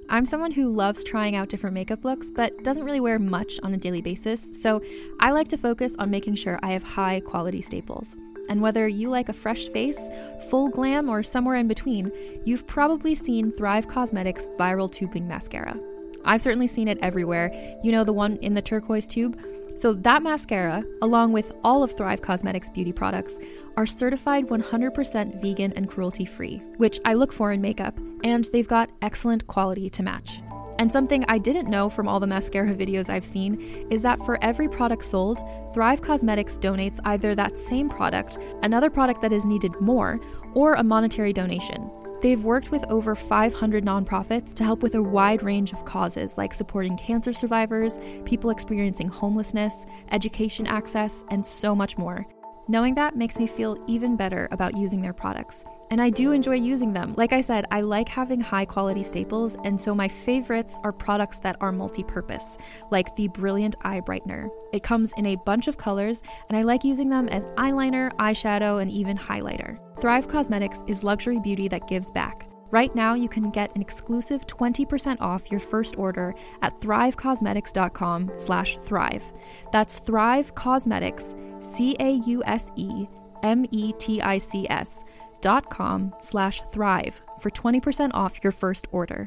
I'm someone who loves trying out different makeup looks, but doesn't really wear much on a daily basis, so I like to focus on making sure I have high quality staples. And whether you like a fresh face, full glam, or somewhere in between, you've probably seen Thrive Causemetics Viral Tubing Mascara. I've certainly seen it everywhere. You know, the one in the turquoise tube? So that mascara, along with all of Thrive Causemetics beauty products, are certified 100% vegan and cruelty-free, which I look for in makeup, and they've got excellent quality to match. And something I didn't know from all the mascara videos I've seen is that for every product sold, Thrive Causemetics donates either that same product, another product that is needed more, or a monetary donation. They've worked with over 500 nonprofits to help with a wide range of causes like supporting cancer survivors, people experiencing homelessness, education access, and so much more. Knowing that makes me feel even better about using their products. And I do enjoy using them. Like I said, I like having high quality staples, and so my favorites are products that are multi-purpose, like the Brilliant Eye Brightener. It comes in a bunch of colors, and I like using them as eyeliner, eyeshadow, and even highlighter. Thrive Causemetics is luxury beauty that gives back. Right now, you can get an exclusive 20% off your first order at thrivecausemetics.com/thrive. That's Thrive Causemetics, CAUSEMETICS.com/thrive for 20% off your first order.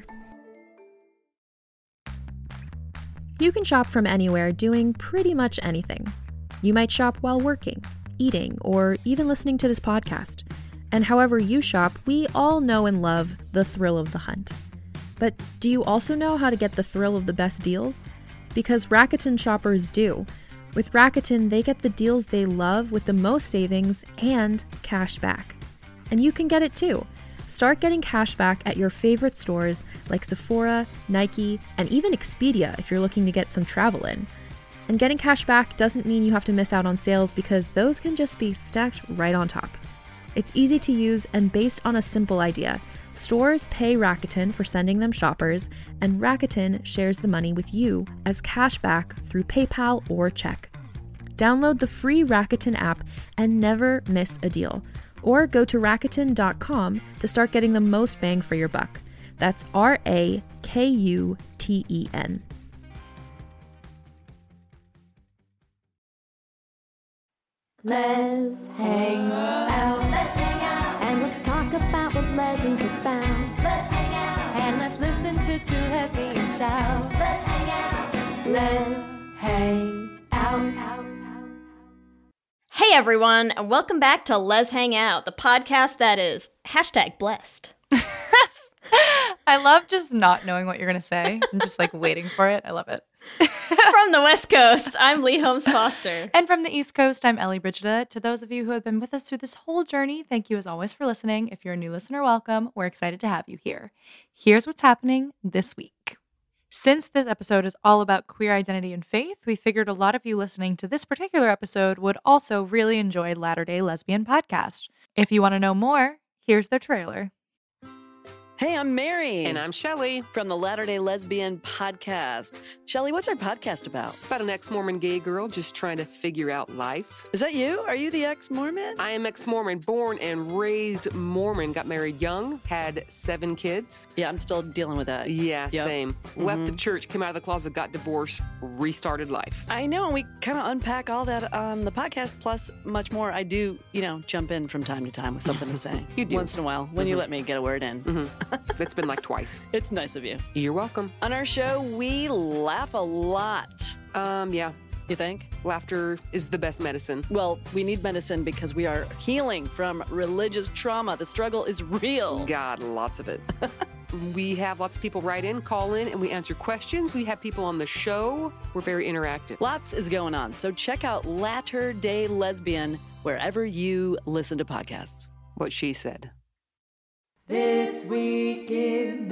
You can shop from anywhere doing pretty much anything. You might shop while working, eating, or even listening to this podcast. And however you shop, we all know and love the thrill of the hunt. But do you also know how to get the thrill of the best deals? Because Rakuten shoppers do. With Rakuten, they get the deals they love with the most savings and cash back. And you can get it too. Start getting cash back at your favorite stores like Sephora, Nike, and even Expedia if you're looking to get some travel in. And getting cash back doesn't mean you have to miss out on sales because those can just be stacked right on top. It's easy to use and based on a simple idea. Stores pay Rakuten for sending them shoppers, and Rakuten shares the money with you as cash back through PayPal or check. Download the free Rakuten app and never miss a deal. Or go to Rakuten.com to start getting the most bang for your buck. That's RAKUTEN. Let's hang out. Let's hang out. And let's talk about what lesbians have found. Let's hang out. And let's listen to two lesbians shout. Let's hang out. Let's hang out. Hey everyone, and welcome back to Let's Hang Out, the podcast that is #blessed. I love just not knowing what you're going to say and just like waiting for it. I love it. From the West Coast, I'm Lee Holmes Foster. And from the East Coast, I'm Ellie Brigida. To those of you who have been with us through this whole journey, thank you as always for listening. If you're a new listener, welcome. We're excited to have you here. Here's what's happening this week. Since this episode is all about queer identity and faith, we figured a lot of you listening to this particular episode would also really enjoy Latter-day Lesbian Podcast. If you want to know more, here's their trailer. Hey, I'm Mary. And I'm Shelley. From the Latter-day Lesbian Podcast. Shelley, what's our podcast about? It's about an ex-Mormon gay girl just trying to figure out life. Is that you? Are you the ex-Mormon? I am ex-Mormon, born and raised Mormon. Got married young, had 7 kids. Yeah, I'm still dealing with that. Yeah, same. Mm-hmm. Left the church, came out of the closet, got divorced, restarted life. I know, and we kind of unpack all that on the podcast, plus much more. I do, jump in from time to time with something to say. You do. Once in a while, when you let me get a word in. Mm-hmm. That's been like twice. It's nice of you. You're welcome. On our show, we laugh a lot. Yeah. You think? Laughter is the best medicine. Well, we need medicine because we are healing from religious trauma. The struggle is real. God, lots of it. We have lots of people write in, call in, and we answer questions. We have people on the show. We're very interactive. Lots is going on. So check out Latter-day Lesbian wherever you listen to podcasts. What she said. This week in the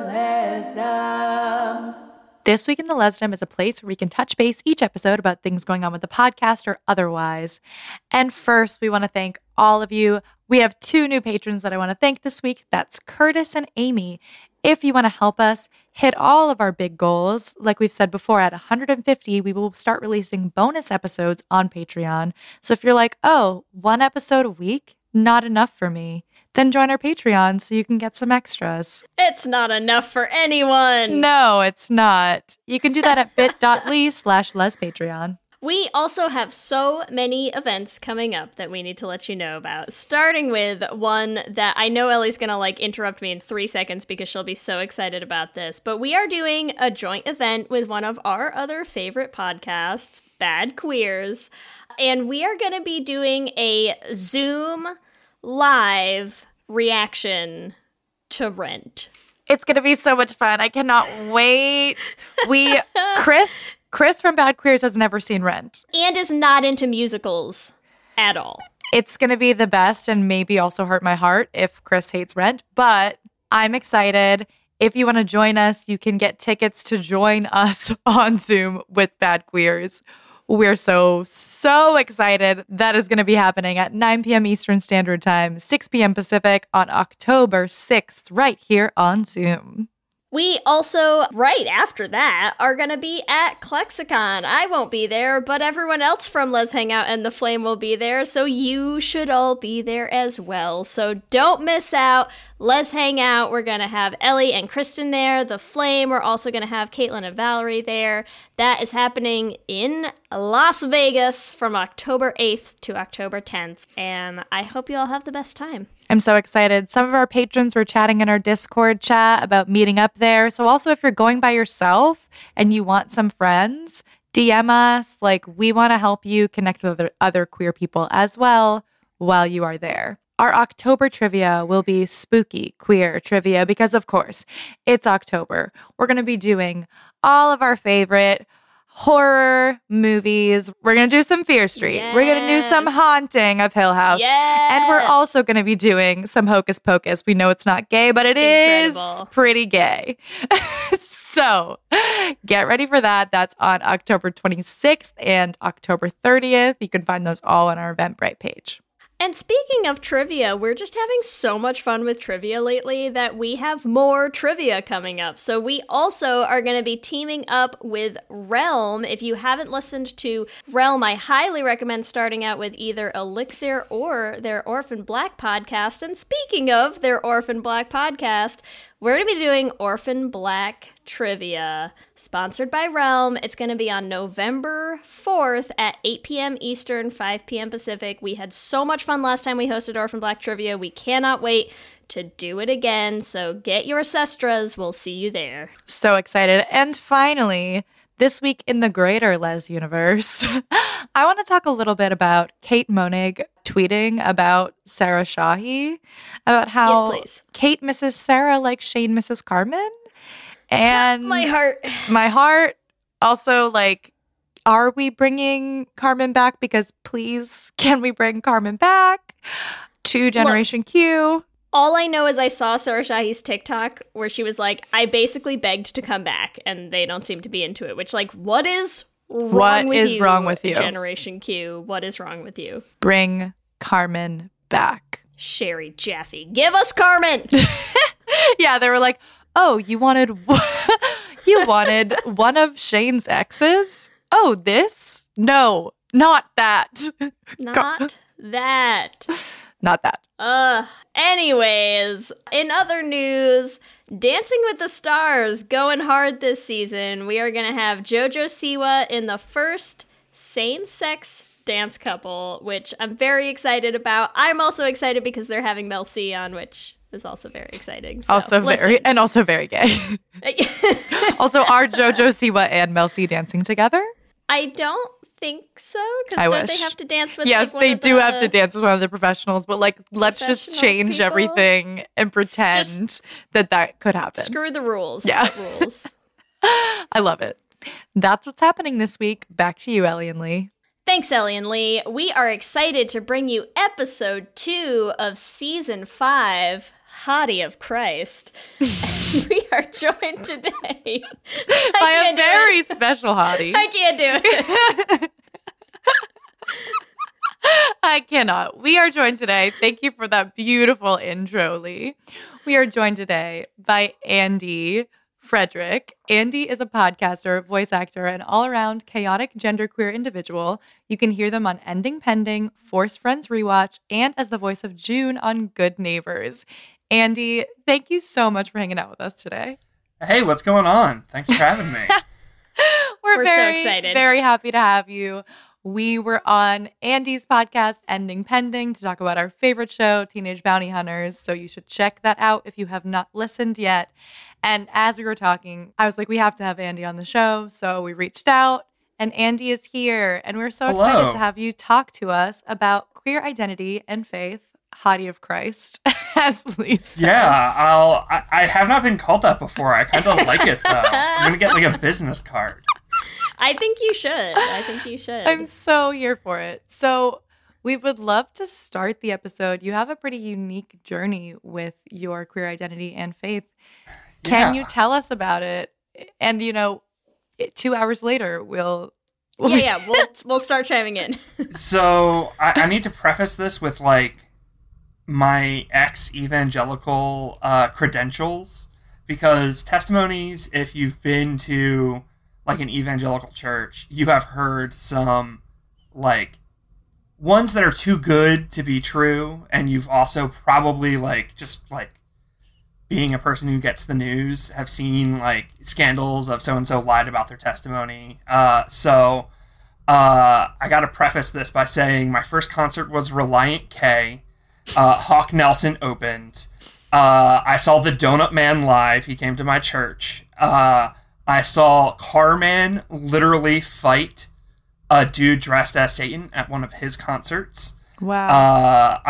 Lesdom. This Week in the Lesdom is a place where we can touch base each episode about things going on with the podcast or otherwise. And first, we want to thank all of you. We have 2 new patrons that I want to thank this week. That's Curtis and Amy. If you want to help us hit all of our big goals, like we've said before, at 150, we will start releasing bonus episodes on Patreon. So if you're like, 1 episode a week, not enough for me, then join our Patreon so you can get some extras. It's not enough for anyone. No, it's not. You can do that at bit.ly/lespatreon. We also have so many events coming up that we need to let you know about, starting with one that I know Ellie's going to interrupt me in 3 seconds because she'll be so excited about this. But we are doing a joint event with one of our other favorite podcasts, Bad Queers. And we are going to be doing a Zoom live reaction to Rent. It's going to be so much fun. I cannot wait. Chris from Bad Queers has never seen Rent. And is not into musicals at all. It's going to be the best and maybe also hurt my heart if Chris hates Rent, but I'm excited. If you want to join us, you can get tickets to join us on Zoom with Bad Queers. We're so excited. That is going to be happening at 9 p.m. Eastern Standard Time, 6 p.m. Pacific on October 6th, right here on Zoom. We also, right after that, are going to be at Klexicon. I won't be there, but everyone else from Let's Hang Out and The Flame will be there, so you should all be there as well. So don't miss out. Let's Hang Out. We're going to have Ellie and Kristen there. The Flame, we're also going to have Caitlin and Valerie there. That is happening in Las Vegas from October 8th to October 10th, and I hope you all have the best time. I'm so excited. Some of our patrons were chatting in our Discord chat about meeting up there. So also if you're going by yourself and you want some friends, DM us. We want to help you connect with other queer people as well while you are there. Our October trivia will be spooky queer trivia because, of course, it's October. We're going to be doing all of our favorite horror movies. We're going to do some Fear Street. Yes. We're going to do some Haunting of Hill House. Yes. And we're also going to be doing some Hocus Pocus. We know it's not gay, but it Incredible. is pretty gay. So get ready for that. That's on October 26th and October 30th. You can find those all on our Eventbrite page. And speaking of trivia, we're just having so much fun with trivia lately that we have more trivia coming up. So we also are going to be teaming up with Realm. If you haven't listened to Realm, I highly recommend starting out with either Elixir or their Orphan Black podcast. And speaking of their Orphan Black podcast, we're going to be doing Orphan Black trivia, sponsored by Realm. It's going to be on November 4th at 8 p.m. Eastern, 5 p.m. Pacific. We had so much fun last time we hosted Orphan Black trivia. We cannot wait to do it again. So get your Sestras. We'll see you there. So excited. And finally, this week in the greater Les universe, I want to talk a little bit about Kate Monig tweeting about Sarah Shahi, about how Yes, please. Kate misses Sarah like Shane misses Carmen. And My heart. My heart. Also, are we bringing Carmen back? Because please, can we bring Carmen back to Generation Q? All I know is I saw Sarah Shahi's TikTok where she was like, I basically begged to come back, and they don't seem to be into it, which, what is wrong with you? Generation Q, what is wrong with you? Bring Carmen back. Sherry Jaffe, give us Carmen! Yeah, they were like, oh, you wanted one of Shane's exes? Oh, this? No, not that. Not that. Not that. Anyways, in other news, Dancing with the Stars going hard this season. We are going to have JoJo Siwa in the first same-sex dance couple, which I'm very excited about. I'm also excited because they're having Mel C on, which is also very exciting. So, also very gay. Also, are JoJo Siwa and Mel C dancing together? I don't think so, because I don't wish. they have to dance with Yes, one they of do the- have to dance with one of the professionals, but let's just Professional change people? everything and pretend that could happen. Screw the rules. Yeah. The rules. I love it. That's what's happening this week. Back to you, Ellie and Lee. Thanks, Ellie and Lee. We are excited to bring you episode 2 of season 5, Hottie of Christ. We are joined today By a very special hottie. I can't do it. I cannot. We are joined today. Thank you for that beautiful intro, Lee. We are joined today by Andy, Frederick. Andy is a podcaster, voice actor, and all-around chaotic genderqueer individual. You can hear them on Ending Pending, Force Friends Rewatch, and as the voice of June on Good Neighbors. Andy, thank you so much for hanging out with us today. Hey, what's going on? Thanks for having me. We're so very, excited. very happy to have you. We were on Andy's podcast, Ending Pending, to talk about our favorite show, Teenage Bounty Hunters. So you should check that out if you have not listened yet. And as we were talking, I was like, we have to have Andy on the show. So we reached out, and Andy is here. And we're so excited to have you talk to us about queer identity and faith, Hottie of Christ, as Lee says. Yeah, I have not been called that before. I kind of like it, though. I'm going to get like a business card. I think you should. I'm so here for it. So we would love to start the episode. You have a pretty unique journey with your queer identity and faith. Can you tell us about it? And, 2 hours later, we'll start chiming in. So I need to preface this with like my ex-evangelical credentials, because testimonies, if you've been to like an evangelical church, you have heard some like ones that are too good to be true, and you've also probably like just like being a person who gets the news have seen like scandals of so-and-so lied about their testimony. So I gotta preface this by saying my first concert was Reliant K. Hawk Nelson opened. I saw the Donut Man live. He came to my church. I saw Carman literally fight a dude dressed as Satan at one of his concerts. Wow.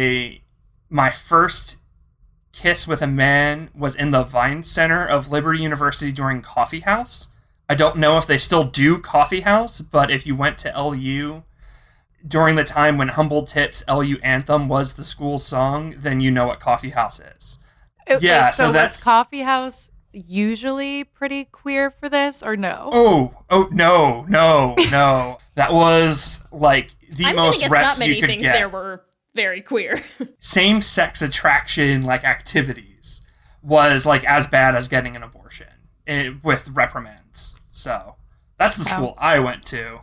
My first kiss with a man was in the Vine Center of Liberty University during Coffee House. I don't know if they still do Coffee House, but if you went to LU during the time when Humble Tip's LU Anthem was the school song, then you know what Coffee House is. Yeah, so that's Coffee House usually pretty queer for this, or no? Oh, no. That was like the most reps you could things get. There were very queer. Same-sex attraction, like activities, was like as bad as getting an abortion with reprimands. So that's the school I went to.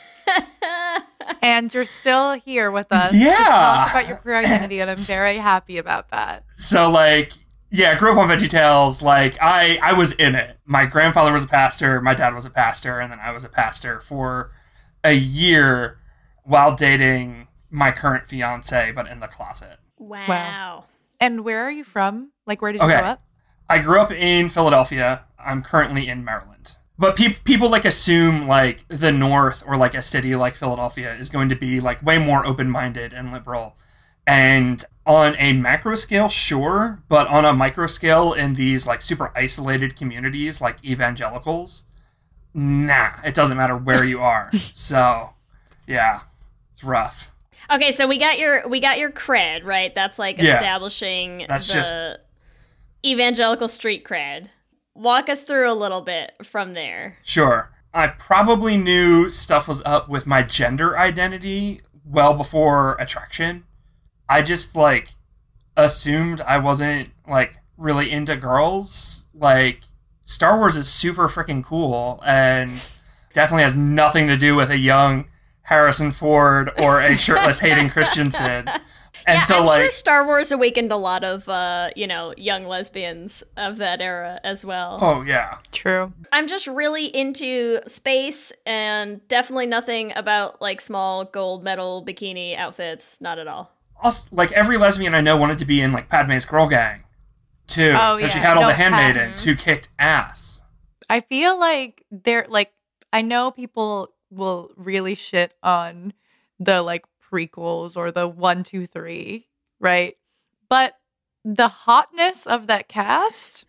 And you're still here with us to talk about your queer identity, and I'm very happy about that. So like, yeah, I grew up on VeggieTales. Like, I was in it. My grandfather was a pastor, my dad was a pastor, and then I was a pastor for a year while dating my current fiance, but in the closet. Wow. And where are you from? Like, where did you grow up? I grew up in Philadelphia. I'm currently in Maryland. But people like assume like the North or like a city like Philadelphia is going to be like way more open-minded and liberal. And on a macro scale, sure, but on a micro scale in these like super isolated communities like evangelicals, nah, it doesn't matter where you are. So, yeah, it's rough. Okay, so we got your cred, right? That's like establishing the evangelical street cred. Walk us through a little bit from there. Sure. I probably knew stuff was up with my gender identity well before attraction. I just, like, assumed I wasn't, like, really into girls. Like, Star Wars is super freaking cool and definitely has nothing to do with a young Harrison Ford or a shirtless Hayden Christensen. And so, I'm sure Star Wars awakened a lot of, young lesbians of that era as well. Oh, yeah. True. I'm just really into space and definitely nothing about, like, small gold medal bikini outfits. Not at all. Also, like, every lesbian I know wanted to be in, like, Padme's girl gang, too. Because she had all the handmaidens who kicked ass. I feel like I know people will really shit on the, like, prequels or the 1, 2, 3, right? But the hotness of that cast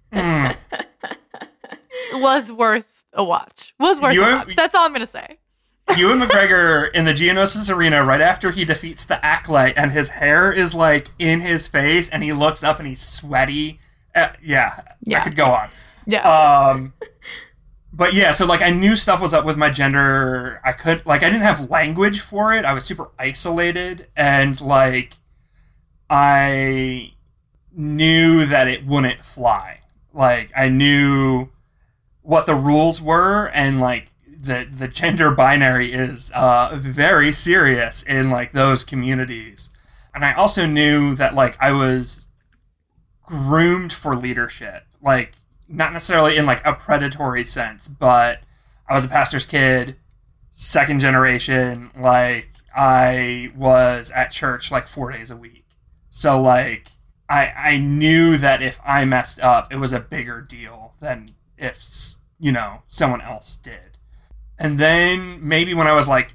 was worth a watch. That's all I'm going to say. Ewan McGregor in the Geonosis Arena right after he defeats the Acolyte, and his hair is like in his face and he looks up and he's sweaty. Yeah. I could go on. Yeah. But yeah, so like I knew stuff was up with my gender. I didn't have language for it. I was super isolated, and like I knew that it wouldn't fly. Like, I knew what the rules were, and like the gender binary is very serious in like those communities. And I also knew that like I was groomed for leadership, like not necessarily in like a predatory sense, but I was a pastor's kid, second generation. Like, I was at church like 4 days a week. So like I knew that if I messed up, it was a bigger deal than if, you know, someone else did. And then maybe when I was like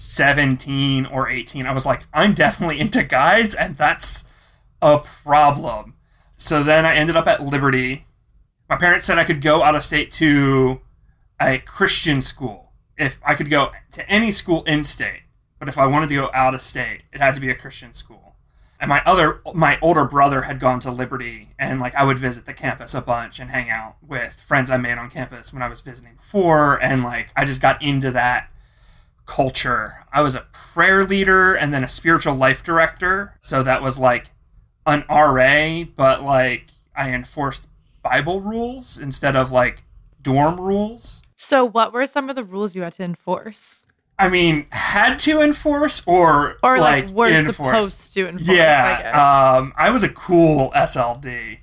17 or 18, I was like, I'm definitely into guys, and that's a problem. So then I ended up at Liberty. My parents said I could go out of state to a Christian school. If I could go to any school in state, but if I wanted to go out of state, it had to be a Christian school. And my older brother had gone to Liberty, and like I would visit the campus a bunch and hang out with friends I made on campus when I was visiting before, and like I just got into that culture. I was a prayer leader and then a spiritual life director, so that was like an RA, but like I enforced Bible rules instead of like dorm rules. So what were some of the rules you had to enforce? I mean, had to enforce or like were enforce. Supposed to enforce. Yeah, I was a cool SLD.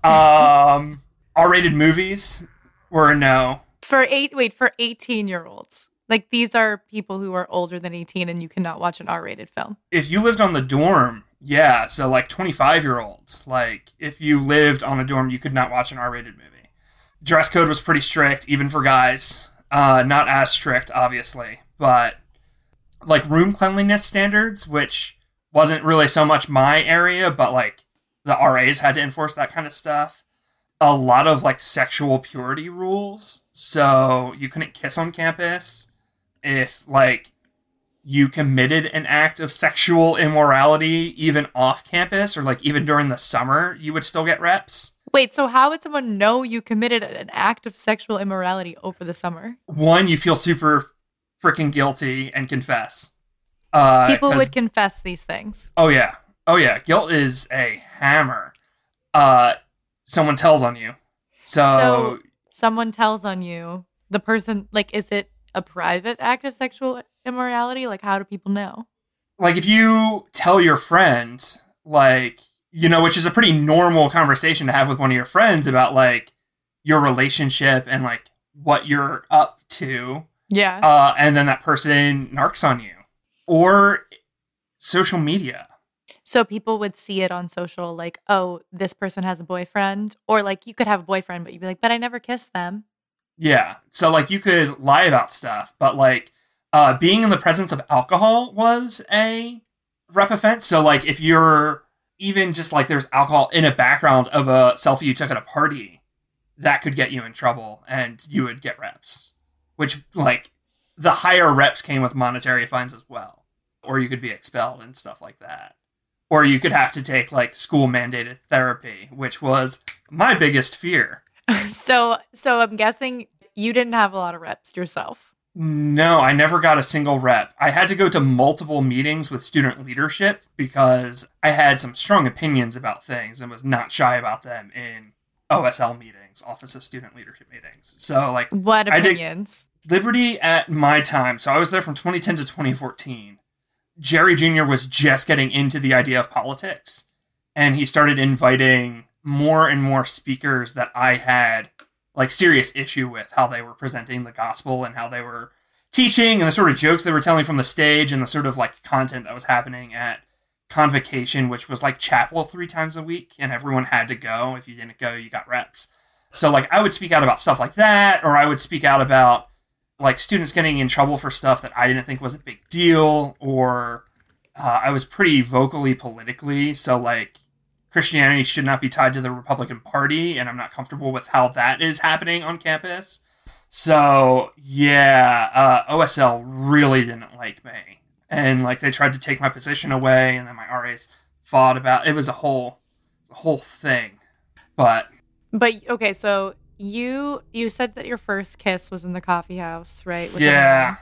R-rated movies were a no. For 18-year-olds. Like, these are people who are older than 18 and you cannot watch an R-rated film. If you lived on the dorm, yeah, so like 25-year-olds. Like, if you lived on a dorm, you could not watch an R-rated movie. Dress code was pretty strict, even for guys. Not as strict, obviously. But like room cleanliness standards, which wasn't really so much my area, but like the RAs had to enforce that kind of stuff. A lot of like sexual purity rules. So you couldn't kiss on campus. If like you committed an act of sexual immorality even off campus or like even during the summer, you would still get reps. Wait, so how would someone know you committed an act of sexual immorality over the summer? One, you feel super freaking guilty and confess. People would confess these things. Oh yeah. Guilt is a hammer. Someone tells on you. So someone tells on you. The person, like, is it a private act of sexual immorality? Like, how do people know? Like, if you tell your friend, like, you know, which is a pretty normal conversation to have with one of your friends about like your relationship and like what you're up to. Yeah. And then that person narcs on you. Or social media. So people would see it on social, like, oh, this person has a boyfriend. Or like you could have a boyfriend, but you'd be like, but I never kissed them. Yeah. So like you could lie about stuff, but like being in the presence of alcohol was a rep offense. So like if you're even just like there's alcohol in a background of a selfie you took at a party, that could get you in trouble and you would get reps. Which, like, the higher reps came with monetary fines as well. Or you could be expelled and stuff like that. Or you could have to take, like, school-mandated therapy, which was my biggest fear. So I'm guessing you didn't have a lot of reps yourself. No, I never got a single rep. I had to go to multiple meetings with student leadership because I had some strong opinions about things and was not shy about them in OSL meetings, Office of Student Leadership meetings. So, like... What opinions? Liberty at my time, so I was there from 2010 to 2014. Jerry Jr. was just getting into the idea of politics, and he started inviting more and more speakers that I had like serious issue with how they were presenting the gospel and how they were teaching and the sort of jokes they were telling from the stage and the sort of like content that was happening at Convocation, which was like chapel 3 times a week, and everyone had to go. If you didn't go, you got reps. So like I would speak out about stuff like that, or I would speak out about like students getting in trouble for stuff that I didn't think was a big deal, or I was pretty vocally politically. So like Christianity should not be tied to the Republican Party, and I'm not comfortable with how that is happening on campus. So yeah, OSL really didn't like me, and like they tried to take my position away, and then my RAs fought about it. Was a whole thing, but okay, so. You said that your first kiss was in the coffee house, right? With yeah.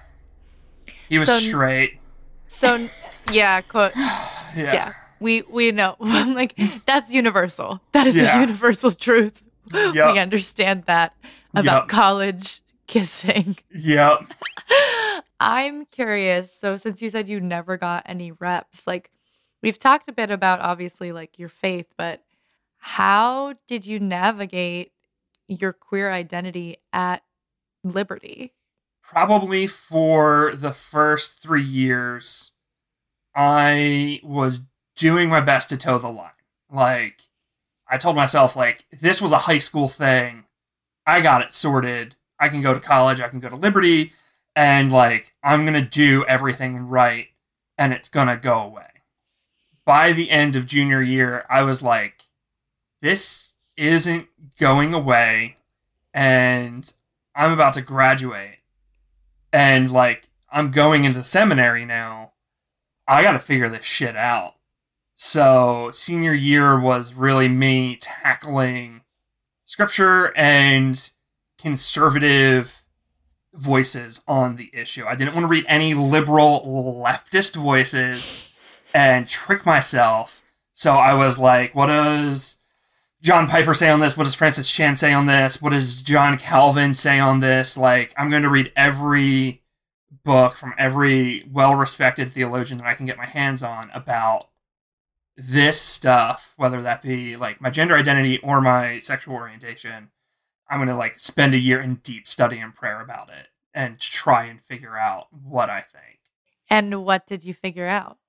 He was straight. So, yeah, yeah. We know. Like, that's universal. That is a universal truth. Yep. We understand that about Yep. college kissing. Yep. I'm curious. So since you said you never got any reps, like we've talked a bit about obviously like your faith, but how did you navigate your queer identity at Liberty? Probably for the first 3 years, I was doing my best to toe the line. Like, I told myself, like, this was a high school thing. I got it sorted. I can go to college. I can go to Liberty. And, like, I'm going to do everything right. And it's going to go away. By the end of junior year, I was like, this isn't going away. And I'm about to graduate. And, like, I'm going into seminary now. I got to figure this shit out. So, senior year was really me tackling scripture and conservative voices on the issue. I didn't want to read any liberal leftist voices and trick myself. So I was like, what does John Piper say on this? What does Francis Chan say on this? What does John Calvin say on this? Like, I'm going to read every book from every well-respected theologian that I can get my hands on about this stuff, whether that be like my gender identity or my sexual orientation. I'm going to like spend a year in deep study and prayer about it and try and figure out what I think. And what did you figure out?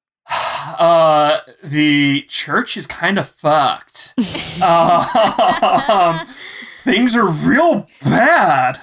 The church is kind of fucked. Things are real bad.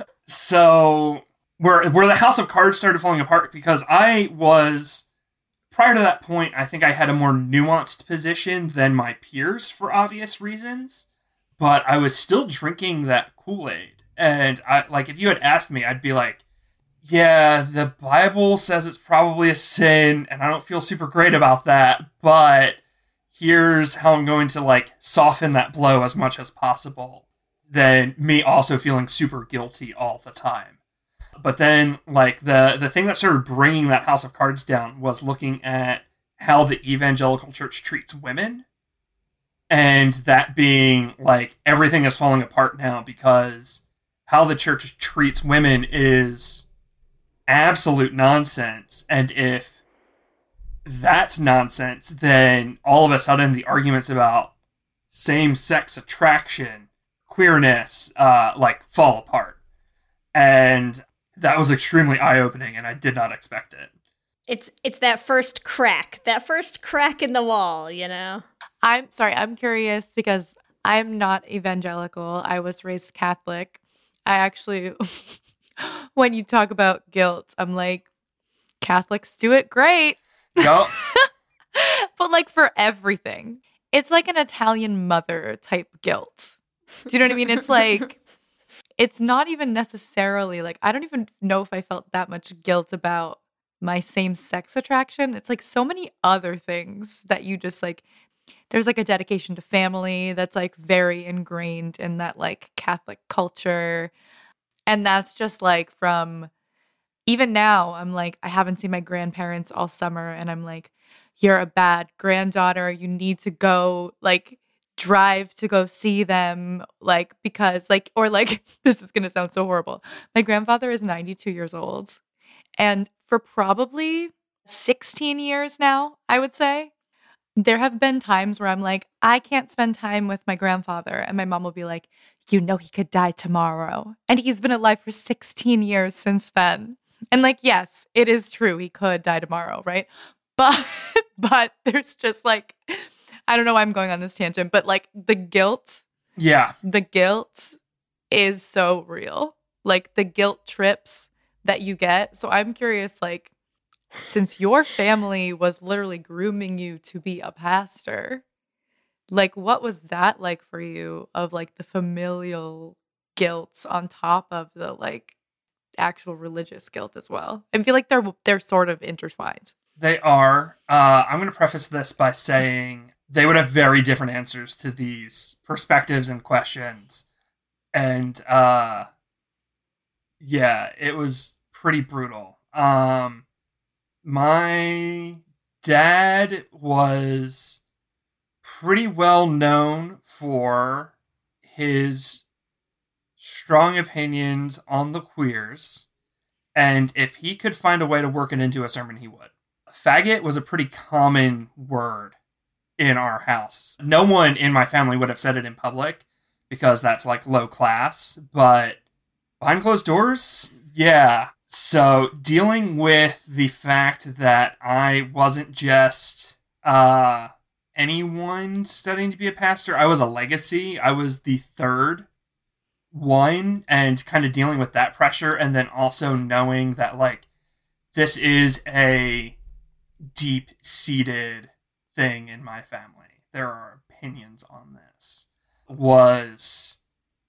So where the House of Cards started falling apart, because I was, prior to that point, I think I had a more nuanced position than my peers for obvious reasons, but I was still drinking that Kool-Aid. And I, like, if you had asked me, I'd be like, yeah, the Bible says it's probably a sin, and I don't feel super great about that, but here's how I'm going to, like, soften that blow as much as possible, than me also feeling super guilty all the time. But then, like, the thing that started bringing that House of Cards down was looking at how the evangelical church treats women, and that being, like, everything is falling apart now because how the church treats women is absolute nonsense. And if that's nonsense, then all of a sudden the arguments about same-sex attraction, queerness, like, fall apart. And that was extremely eye-opening, and I did not expect it. It's that first crack in the wall, you know? I'm sorry, I'm curious because I'm not evangelical. I was raised Catholic. I actually, when you talk about guilt, I'm like, Catholics do it great. Yup. But like for everything. It's like an Italian mother type guilt. Do you know what I mean? It's like, it's not even necessarily like, I don't even know if I felt that much guilt about my same-sex attraction. It's like so many other things that you just like, there's like a dedication to family that's like very ingrained in that like Catholic culture. And that's just like from, even now, I'm like, I haven't seen my grandparents all summer and I'm like, you're a bad granddaughter. You need to go like drive to go see them, like, because like, or like, this is going to sound so horrible. My grandfather is 92 years old. And for probably 16 years now, I would say, there have been times where I'm like, I can't spend time with my grandfather. And my mom will be like, you know, he could die tomorrow. And he's been alive for 16 years since then. And like, yes, it is true. He could die tomorrow, right? But there's just like, I don't know why I'm going on this tangent, but like the guilt is so real. Like the guilt trips that you get. So I'm curious, like, since your family was literally grooming you to be a pastor, like, what was that like for you of like the familial guilt on top of the like actual religious guilt as well? I feel like they're sort of intertwined. They are. I'm going to preface this by saying they would have very different answers to these perspectives and questions. And, yeah, it was pretty brutal. My dad was pretty well known for his strong opinions on the queers, and if he could find a way to work it into a sermon, he would. Faggot was a pretty common word in our house. No one in my family would have said it in public because that's like low class, but behind closed doors, yeah. So dealing with the fact that I wasn't just anyone studying to be a pastor, I was a legacy. I was the third one, and kind of dealing with that pressure, and then also knowing that like this is a deep-seated thing in my family. There are opinions on this. Was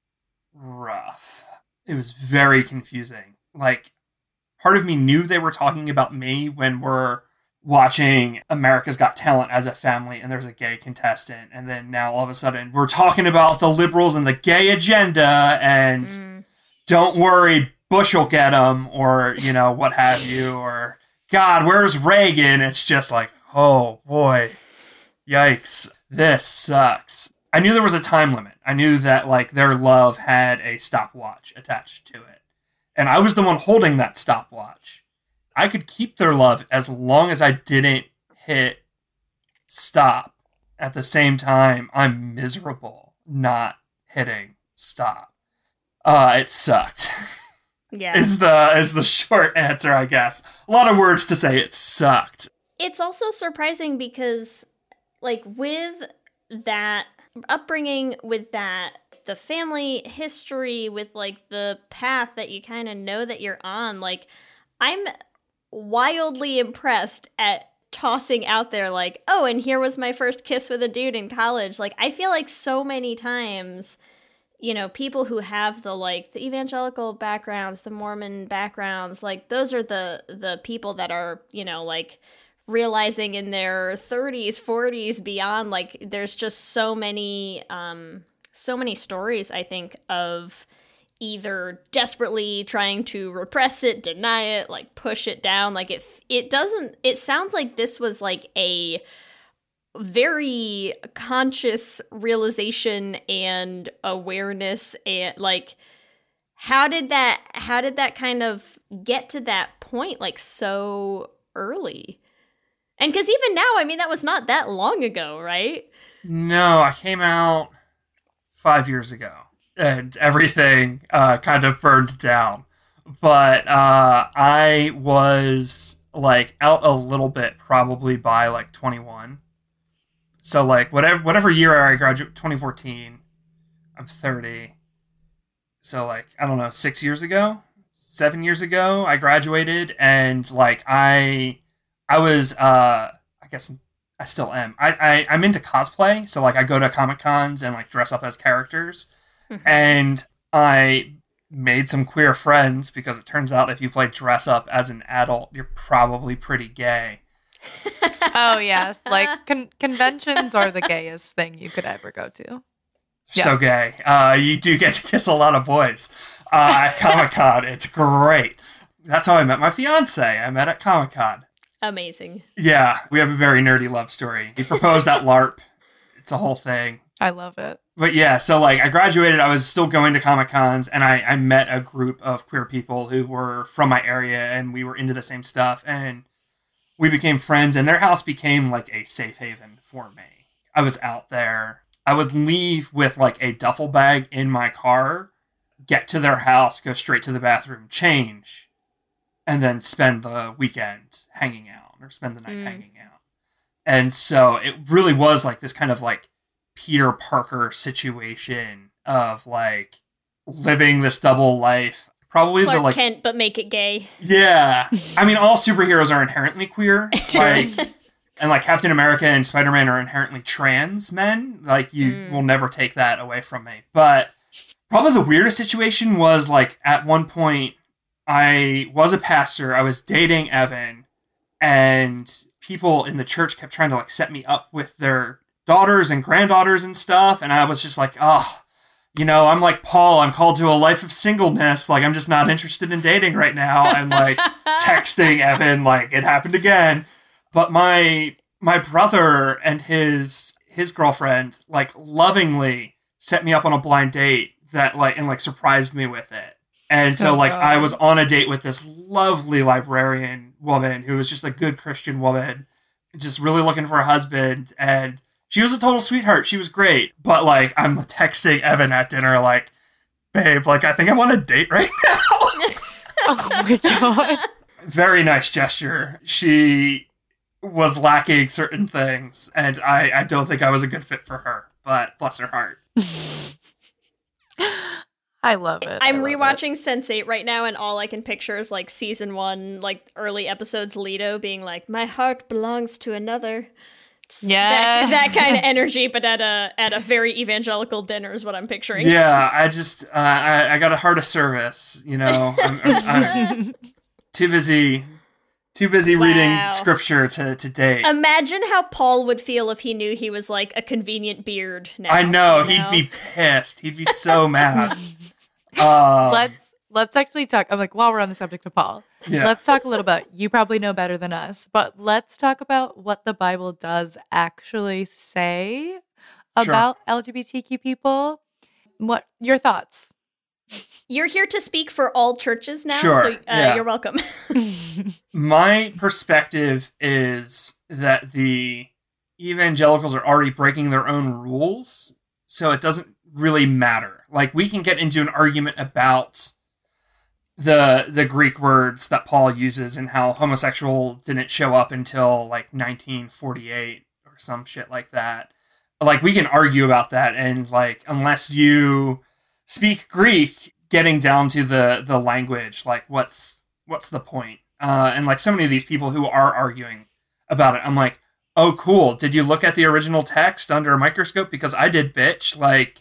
rough. It was very confusing. Like, part of me knew they were talking about me when we're watching America's Got Talent as a family and there's a gay contestant, and then now all of a sudden we're talking about the liberals and the gay agenda, and don't worry, Bush will get them, or, you know, what have you, or God, where's Reagan? It's just like, oh boy, yikes, this sucks. I knew there was a time limit. I knew that like their love had a stopwatch attached to it, and I was the one holding that stopwatch. I could keep their love as long as I didn't hit stop. At the same time, I'm miserable not hitting stop. It sucked. Yeah. is the short answer, I guess. A lot of words to say it sucked. It's also surprising because, like, with that upbringing, with that, the family history, with, like, the path that you kind of know that you're on, like, I'm wildly impressed at tossing out there, like, oh, and here was my first kiss with a dude in college. Like, I feel like so many times, you know, people who have the, like, the evangelical backgrounds, the Mormon backgrounds, like, those are the people that are, you know, like, realizing in their 30s, 40s, beyond, like, there's just so many stories, I think, of either desperately trying to repress it, deny it, like, push it down. Like, it sounds like this was, like, a very conscious realization and awareness, and like how did that kind of get to that point, like, so early? And because even now, I mean, that was not that long ago, right? No, I came out 5 years ago and everything kind of burned down, but I was like out a little bit probably by like 21. So, like, whatever year I graduated, 2014, I'm 30. So, like, I don't know, 7 years ago, I graduated, and, like, I was, I guess I still am. I'm into cosplay, so, like, I go to Comic Cons and, like, dress up as characters, and I made some queer friends, because it turns out if you play dress up as an adult, you're probably pretty gay. Oh, yes. Like, conventions are the gayest thing you could ever go to. Yeah. So gay. You do get to kiss a lot of boys at Comic-Con. It's great. That's how I met my fiance. I met at Comic-Con. Amazing. Yeah, we have a very nerdy love story. He proposed at LARP. It's a whole thing. I love it. But yeah, so, like, I graduated, I was still going to Comic-Cons, and I met a group of queer people who were from my area, and we were into the same stuff, and we became friends, and their house became, like, a safe haven for me. I was out there. I would leave with, like, a duffel bag in my car, get to their house, go straight to the bathroom, change, and then spend the weekend hanging out, or spend the night hanging out. And so it really was, like, this kind of, like, Peter Parker situation of, like, living this double life. Probably Clark the, like, Kent, but make it gay. Yeah. I mean, all superheroes are inherently queer. Like, and, like, Captain America and Spider-Man are inherently trans men. Like, you will never take that away from me. But probably the weirdest situation was, like, at one point, I was a pastor. I was dating Evan. And people in the church kept trying to, like, set me up with their daughters and granddaughters and stuff. And I was just like, oh, you know, I'm like Paul, I'm called to a life of singleness. Like, I'm just not interested in dating right now. And, like, texting Evan, like, it happened again. But my brother and his girlfriend, like, lovingly set me up on a blind date that like and like surprised me with it. And so like I was on a date with this lovely librarian woman who was just a good Christian woman, just really looking for a husband, and she was a total sweetheart. She was great. But like I'm texting Evan at dinner like, babe, like I think I'm on a date right now. Oh my god. Very nice gesture. She was lacking certain things, and I don't think I was a good fit for her, but bless her heart. I love it. I'm rewatching Sense8 right now, and all I can picture is like season 1, like early episodes, Leto being like, "My heart belongs to another." Yeah, that kind of energy, but at a very evangelical dinner is what I'm picturing. Yeah, I just I got a heart of service, you know. I'm too busy reading scripture to date. Imagine how Paul would feel if he knew he was like a convenient beard now. I know, he'd be pissed. He'd be so mad. Let's actually talk. I'm like, while we're on the subject of Paul, let's talk a little bit. You probably know better than us, but let's talk about what the Bible does actually say about LGBTQ people. What your thoughts? You're here to speak for all churches now, Sure, so you're welcome. My perspective is that the evangelicals are already breaking their own rules, so it doesn't really matter. Like, we can get into an argument about the Greek words that Paul uses and how homosexual didn't show up until like 1948 or some shit like that. Like, we can argue about that, and like, unless you speak Greek, getting down to the language, like what's the point? And like so many of these people who are arguing about it, I'm like, oh cool, did you look at the original text under a microscope? Because I did, bitch. Like,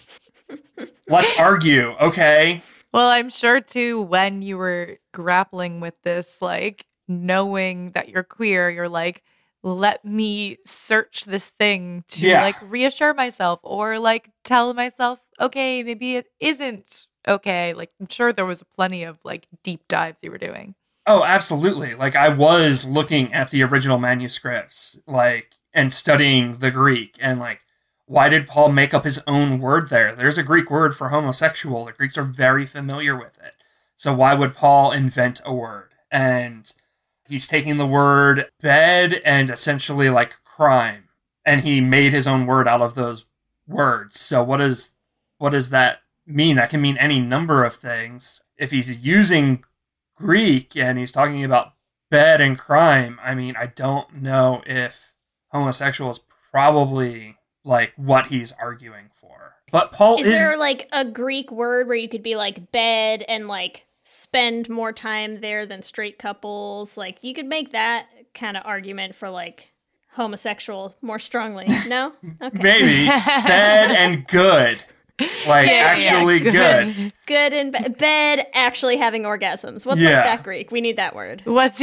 let's argue, okay? Well, I'm sure too, when you were grappling with this, like knowing that you're queer, you're like, let me search this thing to like reassure myself, or like tell myself, okay, maybe it isn't okay. Like, I'm sure there was plenty of like deep dives you were doing. Oh, absolutely. Like, I was looking at the original manuscripts, like, and studying the Greek, and like, why did Paul make up his own word there? There's a Greek word for homosexual. The Greeks are very familiar with it. So why would Paul invent a word? And he's taking the word bed and essentially like crime, and he made his own word out of those words. So what does that mean? That can mean any number of things. If he's using Greek and he's talking about bed and crime, I mean, I don't know if homosexual is probably like what he's arguing for. But Paul is there like a Greek word where you could be like bed and like spend more time there than straight couples? Like, you could make that kind of argument for like homosexual more strongly. No? Okay. Maybe bed and good. Like, actually good. Good and bed, actually having orgasms. What's like that Greek? We need that word. What's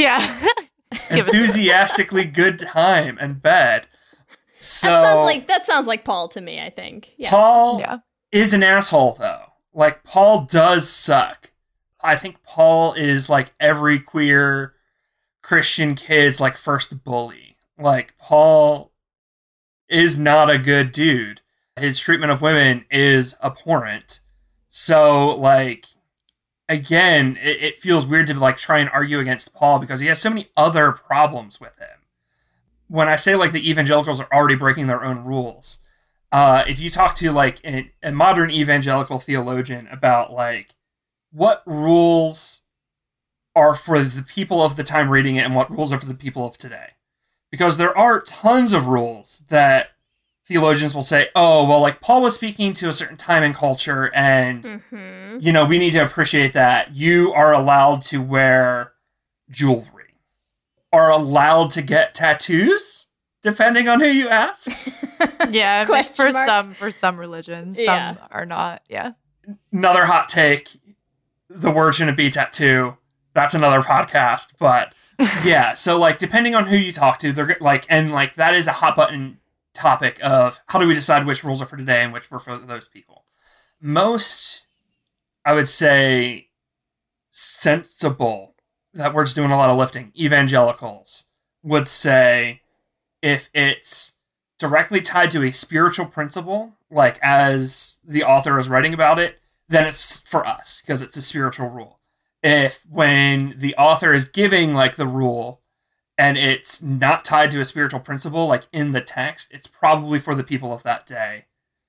enthusiastically good time and bed. So that sounds like Paul to me, I think. Yeah. Paul is an asshole, though. Like, Paul does suck. I think Paul is like every queer Christian kid's like first bully. Like, Paul is not a good dude. His treatment of women is abhorrent. So, like, again, it feels weird to like try and argue against Paul because he has so many other problems with him. When I say like the evangelicals are already breaking their own rules, if you talk to like a modern evangelical theologian about like what rules are for the people of the time reading it and what rules are for the people of today, because there are tons of rules that theologians will say, oh, well, like Paul was speaking to a certain time and culture, and you know, we need to appreciate that. You are allowed to wear jewelry, are allowed to get tattoos, depending on who you ask. Yeah, for some religions, some are not. Yeah. Another hot take: the word shouldn't be tattoo. That's another podcast, but yeah. So like, depending on who you talk to, they're like, and like that is a hot button topic of how do we decide which rules are for today and which were for those people. Most, I would say, sensible, that word's doing a lot of lifting, evangelicals would say if it's directly tied to a spiritual principle, like as the author is writing about it, then it's for us because it's a spiritual rule. If when the author is giving like the rule and it's not tied to a spiritual principle, like in the text, it's probably for the people of that day,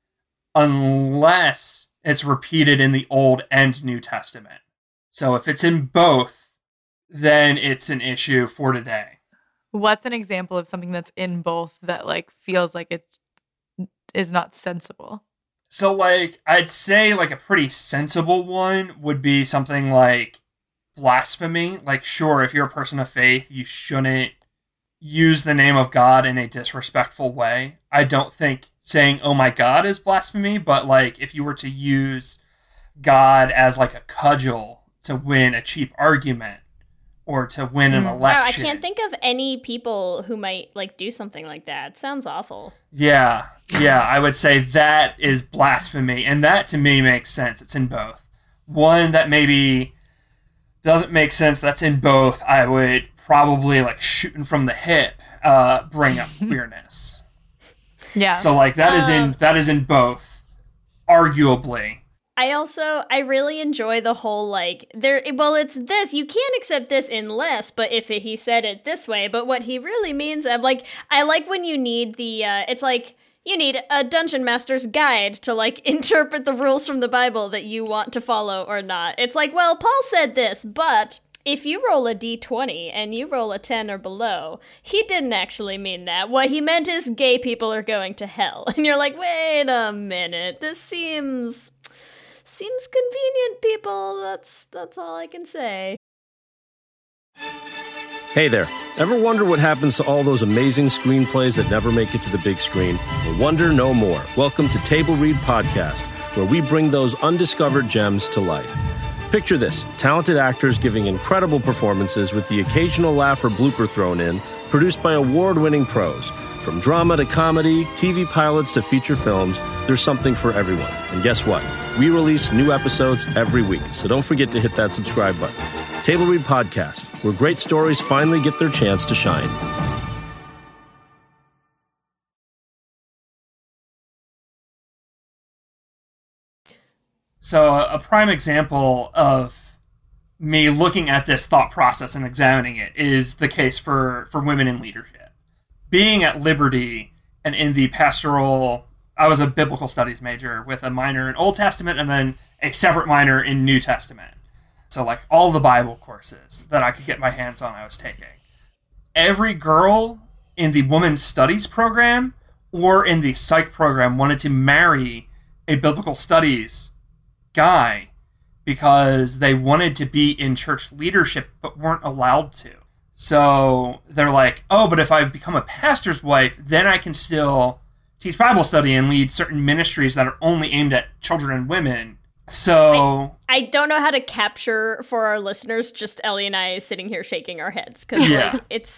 unless it's repeated in the Old and New Testament. So if it's in both, then it's an issue for today. What's an example of something that's in both that like feels like it is not sensible? So like I'd say like a pretty sensible one would be something like blasphemy. Like sure, if you're a person of faith, you shouldn't use the name of God in a disrespectful way. I don't think saying oh my God is blasphemy, but like if you were to use God as like a cudgel to win a cheap argument or to win an election. Wow, I can't think of any people who might like do something like that. It sounds awful. Yeah, I would say that is blasphemy, and that to me makes sense. It's in both. One that maybe doesn't make sense, that's in both, I would probably like shooting from the hip bring up queerness. Yeah. So like that is in both, arguably. I really enjoy the whole, like, it's this, you can't accept this unless, but if he said it this way, but what he really means, I like when you need it's like, you need a dungeon master's guide to, like, interpret the rules from the Bible that you want to follow or not. It's like, well, Paul said this, but if you roll a d20 and you roll a 10 or below, he didn't actually mean that. What he meant is gay people are going to hell. And you're like, wait a minute, this seems convenient, people. That's all I can say. Hey there. Ever wonder what happens to all those amazing screenplays that never make it to the big screen? Well, wonder no more. Welcome to Table Read Podcast, where we bring those undiscovered gems to life. Picture this, talented actors giving incredible performances with the occasional laugh or blooper thrown in, produced by award-winning pros. From drama to comedy, TV pilots to feature films, there's something for everyone. And guess what? We release new episodes every week, so don't forget to hit that subscribe button. Table Read Podcast, where great stories finally get their chance to shine. So a prime example of me looking at this thought process and examining it is the case for women in leadership. Being at Liberty and in the pastoral, I was a biblical studies major with a minor in Old Testament and then a separate minor in New Testament. So like all the Bible courses that I could get my hands on, I was taking. Every girl in the women's studies program or in the psych program wanted to marry a biblical studies guy because they wanted to be in church leadership but weren't allowed to. So they're like, oh, but if I become a pastor's wife, then I can still teach Bible study and lead certain ministries that are only aimed at children and women. So I don't know how to capture for our listeners just Ellie and I sitting here shaking our heads because like, it's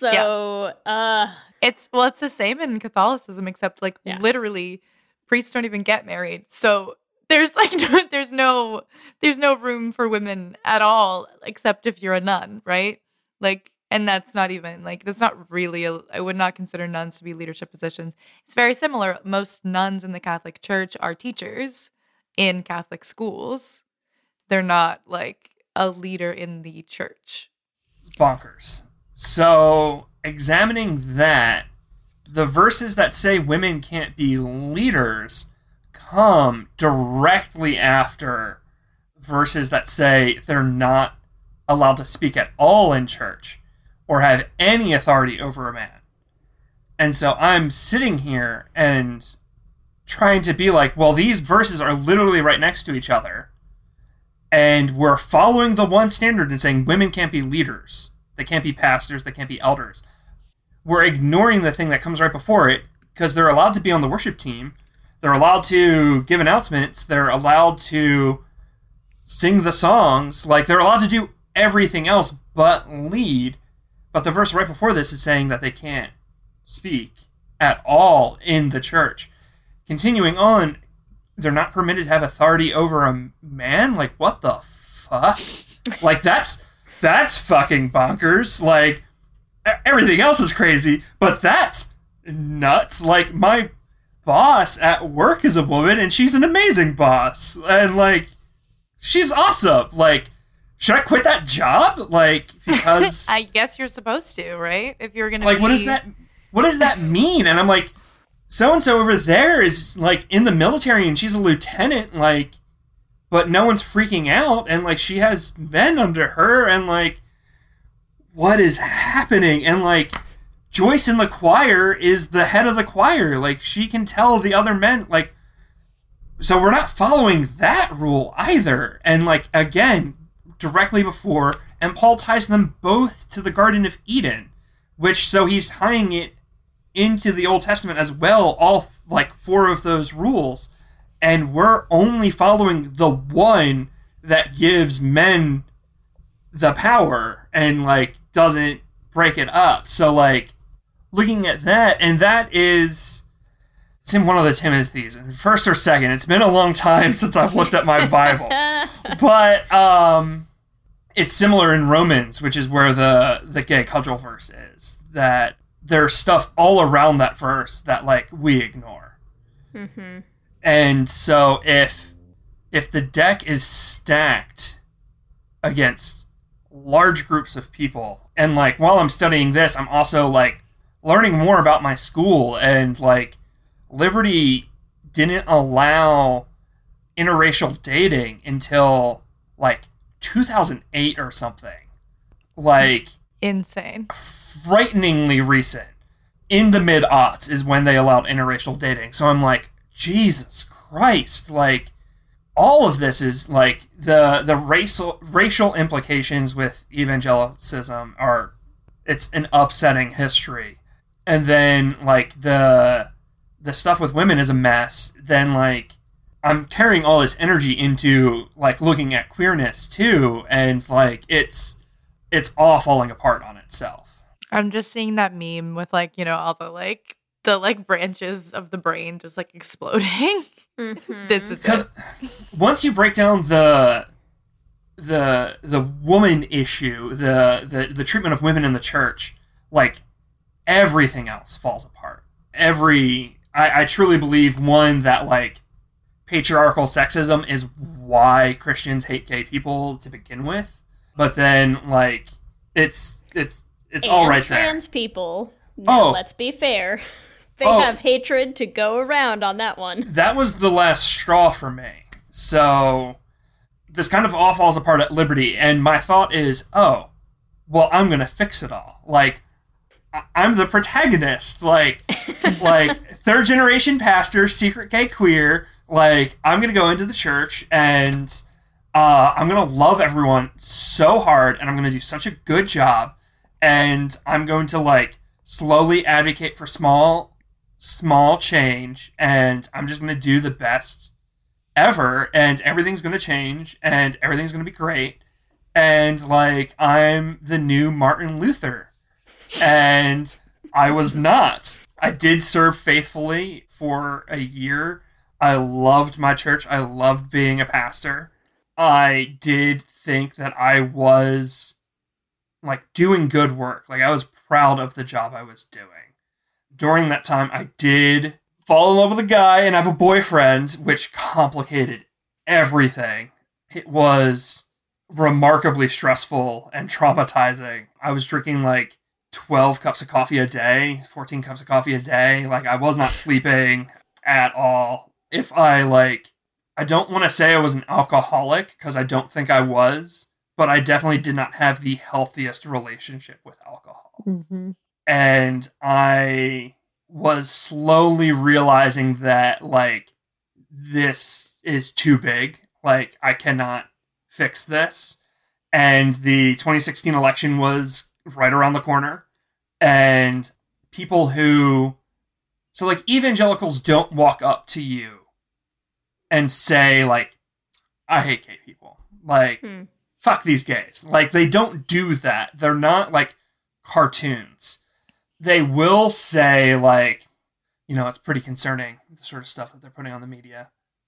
so it's the same in Catholicism, except like literally priests don't even get married. So there's like there's no room for women at all except if you're a nun, right? Like, and that's not even like, that's not really I would not consider nuns to be leadership positions. It's very similar. Most nuns in the Catholic Church are teachers in Catholic schools. They're not like a leader in the church. It's bonkers. So examining that, the verses that say women can't be leaders come directly after verses that say they're not allowed to speak at all in church or have any authority over a man. And so I'm sitting here and trying to be like, well, these verses are literally right next to each other. And we're following the one standard and saying women can't be leaders. They can't be pastors. They can't be elders. We're ignoring the thing that comes right before it because they're allowed to be on the worship team. They're allowed to give announcements. They're allowed to sing the songs. Like, they're allowed to do everything else but lead. But the verse right before this is saying that they can't speak at all in the church. Continuing on, they're not permitted to have authority over a man? Like, what the fuck? Like, that's fucking bonkers. Like, everything else is crazy, but that's nuts. Like, my boss at work is a woman, and she's an amazing boss. And, like, she's awesome. Like, should I quit that job? Like, because... I guess you're supposed to, right? If you're going to like, what does that mean? And I'm like, so-and-so over there is, like, in the military, and she's a lieutenant, like, but no one's freaking out, and, like, she has men under her, and, like, what is happening? And, like, Joyce in the choir is the head of the choir. Like, she can tell the other men, like, so we're not following that rule either. And, like, again, directly before, and Paul ties them both to the Garden of Eden, which, so he's tying it into the Old Testament as well, all, like, 4 of those rules. And we're only following the one that gives men the power and, like, doesn't break it up. So, like, looking at that, and that is... It's in one of the Timothys, first or second. It's been a long time since I've looked at my Bible. But it's similar in Romans, which is where the gay cudgel verse is. That there's stuff all around that verse that, like, we ignore. Mm-hmm. And so if the deck is stacked against large groups of people, and, like, while I'm studying this, I'm also, like, learning more about my school, and, like, Liberty didn't allow interracial dating until, like, 2008 or something. Like, insane. Frighteningly recent. In the mid-aughts is when they allowed interracial dating. So I'm like, Jesus Christ, like, all of this is, like, the racial implications with evangelicism are, it's an upsetting history. And then, like, the stuff with women is a mess. Then, like, I'm carrying all this energy into, like, looking at queerness too, and, like, it's all falling apart on itself. I'm just seeing that meme with, like, you know, all the branches of the brain just, like, exploding. Mm-hmm. This is because once you break down the woman issue, the treatment of women in the church, like, everything else falls apart. I truly believe, one, that, like, patriarchal sexism is why Christians hate gay people to begin with. But then, like, it's all right there. Trans people. No, let's be fair. They have hatred to go around on that one. That was the last straw for me. So this kind of all falls apart at Liberty, and my thought is, well, I'm gonna fix it all. Like, I'm the protagonist. Like, third generation pastor, secret gay queer. Like, I'm gonna go into the church, and I'm gonna love everyone so hard, and I'm gonna do such a good job, and I'm going to, like, slowly advocate for small change, and I'm just gonna do the best ever, and everything's gonna change, and everything's gonna be great, and, like, I'm the new Martin Luther. And I was not. I did serve faithfully for a year. I loved my church. I loved being a pastor. I did think that I was, like, doing good work. Like, I was proud of the job I was doing. During that time, I did fall in love with a guy and have a boyfriend, which complicated everything. It was remarkably stressful and traumatizing. I was drinking, like, 12 cups of coffee a day, 14 cups of coffee a day. Like, I was not sleeping at all. If I don't want to say I was an alcoholic, because I don't think I was, but I definitely did not have the healthiest relationship with alcohol. Mm-hmm. And I was slowly realizing that, like, this is too big. Like, I cannot fix this. And the 2016 election was right around the corner, and people who, so, like, evangelicals don't walk up to you and say, like, I hate gay people, like, fuck these gays. Like, they don't do that. They're not, like, cartoons. They will say, like, you know, it's pretty concerning, the sort of stuff that they're putting on the media,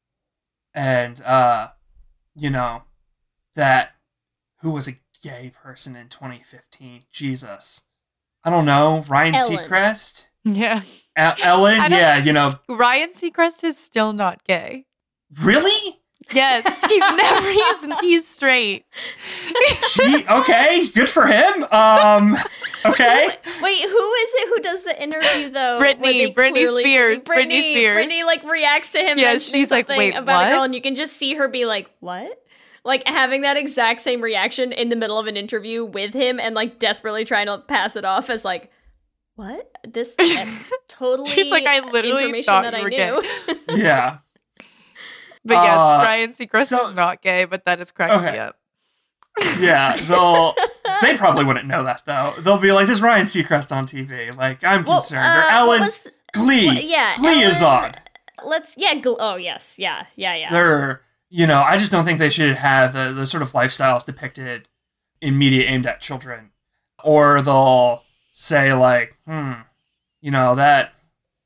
and you know, that who was a gay person in 2015? Jesus. I don't know. Ryan Ellen. Seacrest? Yeah. Ellen, I don't- yeah, you know, Ryan Seacrest is still not gay. really? Yes, he's straight. Okay, good for him. Okay. Wait, who is it who does the interview though? where they Britney Spears. Britney like reacts to him. Yeah, mentioning she's like, something "Wait, about a girl," what? and you can just see her be like, "What?" Like having that exact same reaction in the middle of an interview with him, and like desperately trying to pass it off as like, "What? This totally." She's like, "I literally information thought that you I were knew." Yeah. But yes, Uh, Ryan Seacrest so- is not gay, but that is cracking me Okay. up. Yeah, they probably wouldn't know that though. They'll be like, "There's Ryan Seacrest on TV." Like, I'm Well, concerned. Or what Ellen, was the- Glee. well, yeah, Glee is Ellen- on. Let's oh yes, yeah. They're, you know, I just don't think they should have the sort of lifestyles depicted in media aimed at children. Or they'll say like, you know, that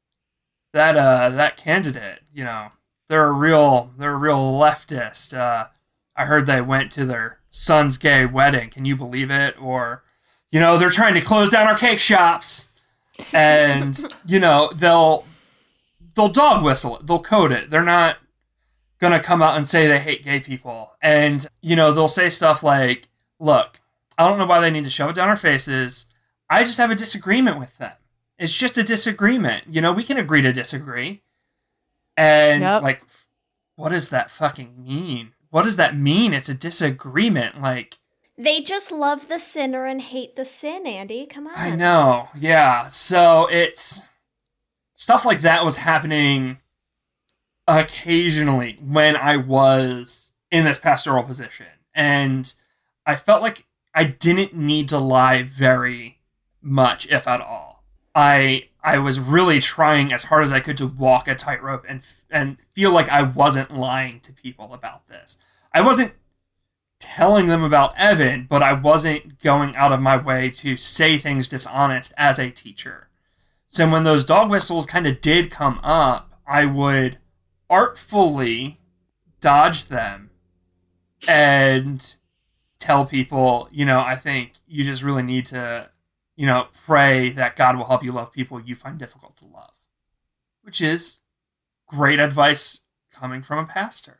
candidate, you know, they're a real leftist. I heard they went to their son's gay wedding. Can you believe it? Or, you know, they're trying to close down our cake shops. And, you know, they'll dog whistle it. They'll code it. They're not going to come out and say they hate gay people. And, you know, they'll say stuff like, look, I don't know why they need to shove it down our faces. I just have a disagreement with them. It's just a disagreement. You know, we can agree to disagree. And, Yep. like, what does that fucking mean? What does that mean? It's a disagreement. Like, They just love the sinner and hate the sin, Andy. Come on. I know. Yeah. So it's stuff like that was happening occasionally when I was in this pastoral position. And I felt like I didn't need to lie very much, if at all. I was really trying as hard as I could to walk a tightrope and feel like I wasn't lying to people about this. I wasn't telling them about Evan, but I wasn't going out of my way to say things dishonest as a teacher. So when those dog whistles kind of did come up, I would artfully dodge them and tell people, you know, I think you just really need to, you know, pray that God will help you love people you find difficult to love. Which is great advice coming from a pastor.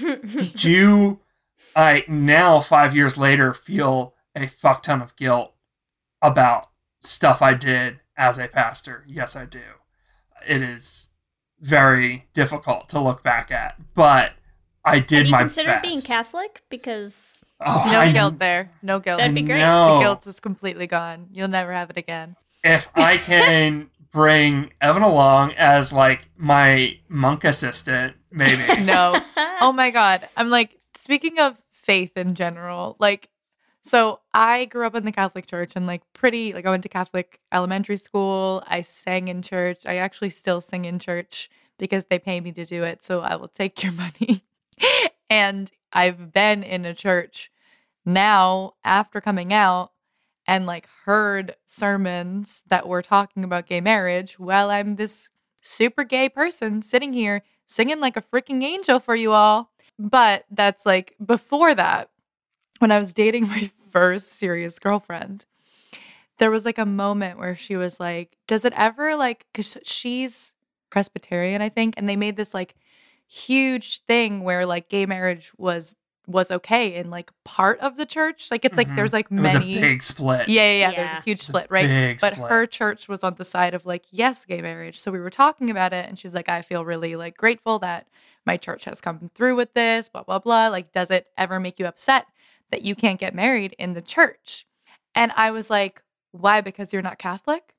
Do I now, 5 years later, feel a fuck ton of guilt about stuff I did as a pastor? Yes, I do. It is very difficult to look back at, but I did Have you my considered best. being Catholic? Because Oh, No I guilt there. No guilt. That'd be great. know. The guilt is completely gone. You'll never have it again. If I can bring Evan along as like my monk assistant, maybe. No. Oh my God. I'm like, speaking of faith in general, like, so I grew up in the Catholic Church and like I went to Catholic elementary school. I sang in church. I actually still sing in church because they pay me to do it. So I will take your money. And I've been in a church now after coming out and like heard sermons that were talking about gay marriage while I'm this super gay person sitting here singing like a freaking angel for you all. But that's like before that, when I was dating my first serious girlfriend, there was like a moment where she was like, does it ever like, because she's Presbyterian, I think, and they made this like huge thing where like gay marriage was okay in like part of the church. Like it's like there's like It was a many big split. yeah. There's Yeah. a huge It's a split, right? big But split. her church was on the side of like, yes, gay marriage. So we were talking about it, and she's like, I feel really like grateful that my church has come through with this, blah, blah, blah. Like, does it ever make you upset that you can't get married in the church? And I was like, why? Because you're not Catholic?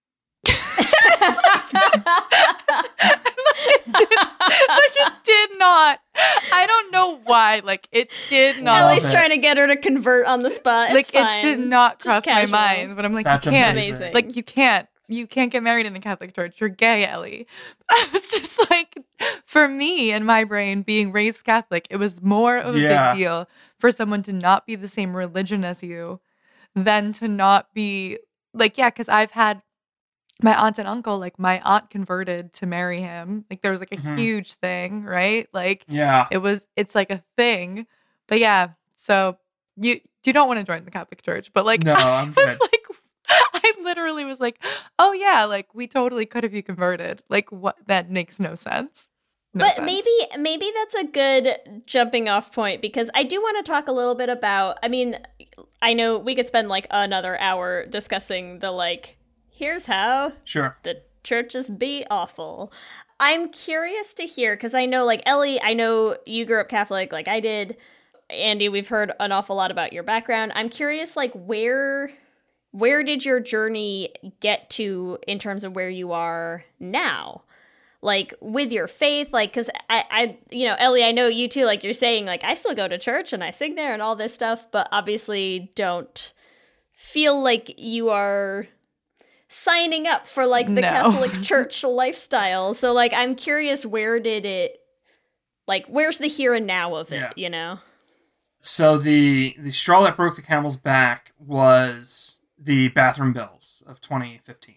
Like it did not. I don't know why. Like it did not. Ellie's it. trying to get her to convert on the spot. Like It's fine. it did not Just cross my casual. mind. But I'm like, That's you can't. amazing. Like you can't get married in the Catholic Church. You're gay, Ellie. I was just like, for me in my brain, being raised Catholic, it was more of a Yeah. big deal for someone to not be the same religion as you than to not be like, yeah, because I've had my aunt and uncle, like my aunt converted to marry him. Like there was like a Mhm. huge thing, right? Like Yeah. it's like a thing. But yeah, so you don't want to join the Catholic Church, but like No, I'm I was good. like, I literally was like, oh yeah, like we totally could have you converted. Like what? That makes no sense. No but sense. maybe that's a good jumping off point, because I do want to talk a little bit about, I mean, I know we could spend like another hour discussing the like, here's how Sure. the churches be awful. I'm curious to hear, because I know like Ellie, I know you grew up Catholic like I did. Andy, we've heard an awful lot about your background. I'm curious, like where did your journey get to in terms of where you are now? Like with your faith, like, because I, you know, Ellie, I know you too, like you're saying, like, I still go to church and I sing there and all this stuff, but obviously don't feel like you are signing up for like the Catholic Church lifestyle. So like, I'm curious, where did it, like, where's the here and now of it, you know? So the straw that broke the camel's back was the bathroom bills of 2015.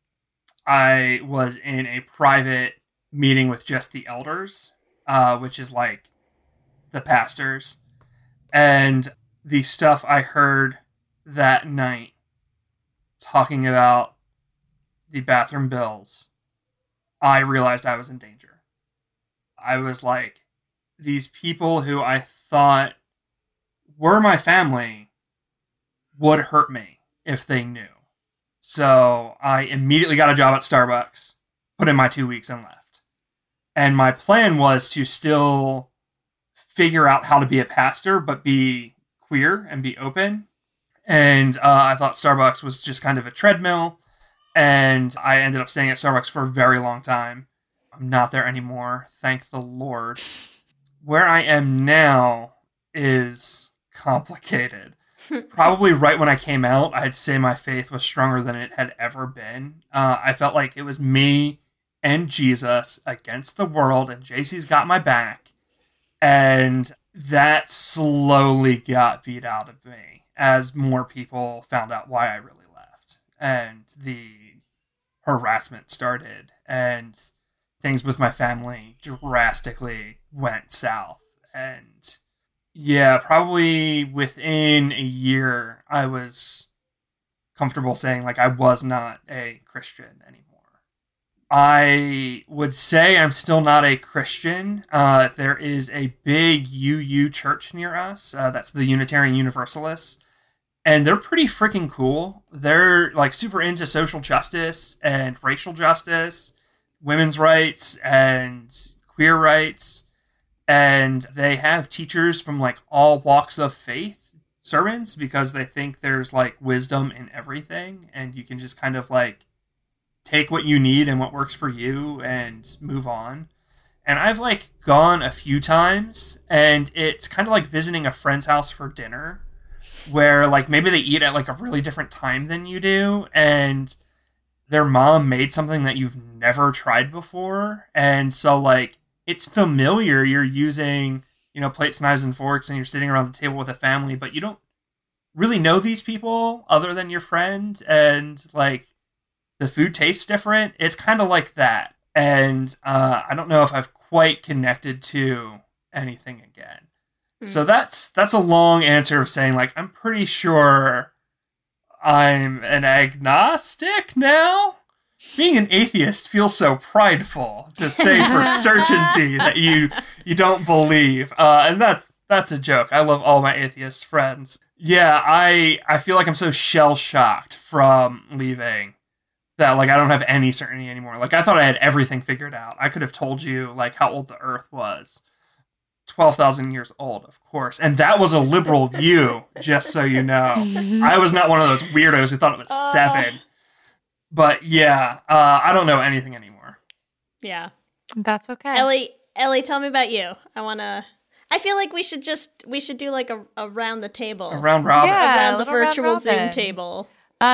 I was in a private meeting with just the elders, which is like the pastors. And the stuff I heard that night talking about the bathroom bills, I realized I was in danger. I was like, these people who I thought were my family would hurt me if they knew. So I immediately got a job at Starbucks, put in my 2 weeks and left. And my plan was to still figure out how to be a pastor, but be queer and be open. And I thought Starbucks was just kind of a treadmill. And I ended up staying at Starbucks for a very long time. I'm not there anymore, thank the Lord. Where I am now is complicated. Probably right when I came out, I'd say my faith was stronger than it had ever been. I felt like it was me and Jesus against the world, and JC's got my back. And that slowly got beat out of me as more people found out why I really left. And the harassment started, and things with my family drastically went south. And yeah, probably within a year, I was comfortable saying, like, I was not a Christian anymore. I would say I'm still not a Christian. There is a big UU church near us. That's the Unitarian Universalists. And they're pretty freaking cool. They're, like, super into social justice and racial justice, women's rights and queer rights. And they have teachers from like all walks of faith sermons because they think there's like wisdom in everything, and you can just kind of like take what you need and what works for you and move on. And I've like gone a few times, and it's kind of like visiting a friend's house for dinner where like maybe they eat at like a really different time than you do, and their mom made something that you've never tried before. And so like, it's familiar. You're using, you know, plates, knives, and forks, and you're sitting around the table with a family, but you don't really know these people other than your friend, and like the food tastes different. It's kind of like that. And I don't know if I've quite connected to anything again. So that's a long answer of saying like, I'm pretty sure I'm an agnostic now. Being an atheist feels so prideful to say for certainty that you don't believe. And that's a joke. I love all my atheist friends. Yeah, I feel like I'm so shell-shocked from leaving that like I don't have any certainty anymore. Like I thought I had everything figured out. I could have told you like how old the Earth was. 12,000 years old, of course. And that was a liberal view, just so you know. I was not one of those weirdos who thought it was 7. But yeah, I don't know anything anymore. Yeah. That's okay. Ellie, tell me about you. I feel like we should do like a round the table. A round robin. Yeah, around the virtual Zoom table.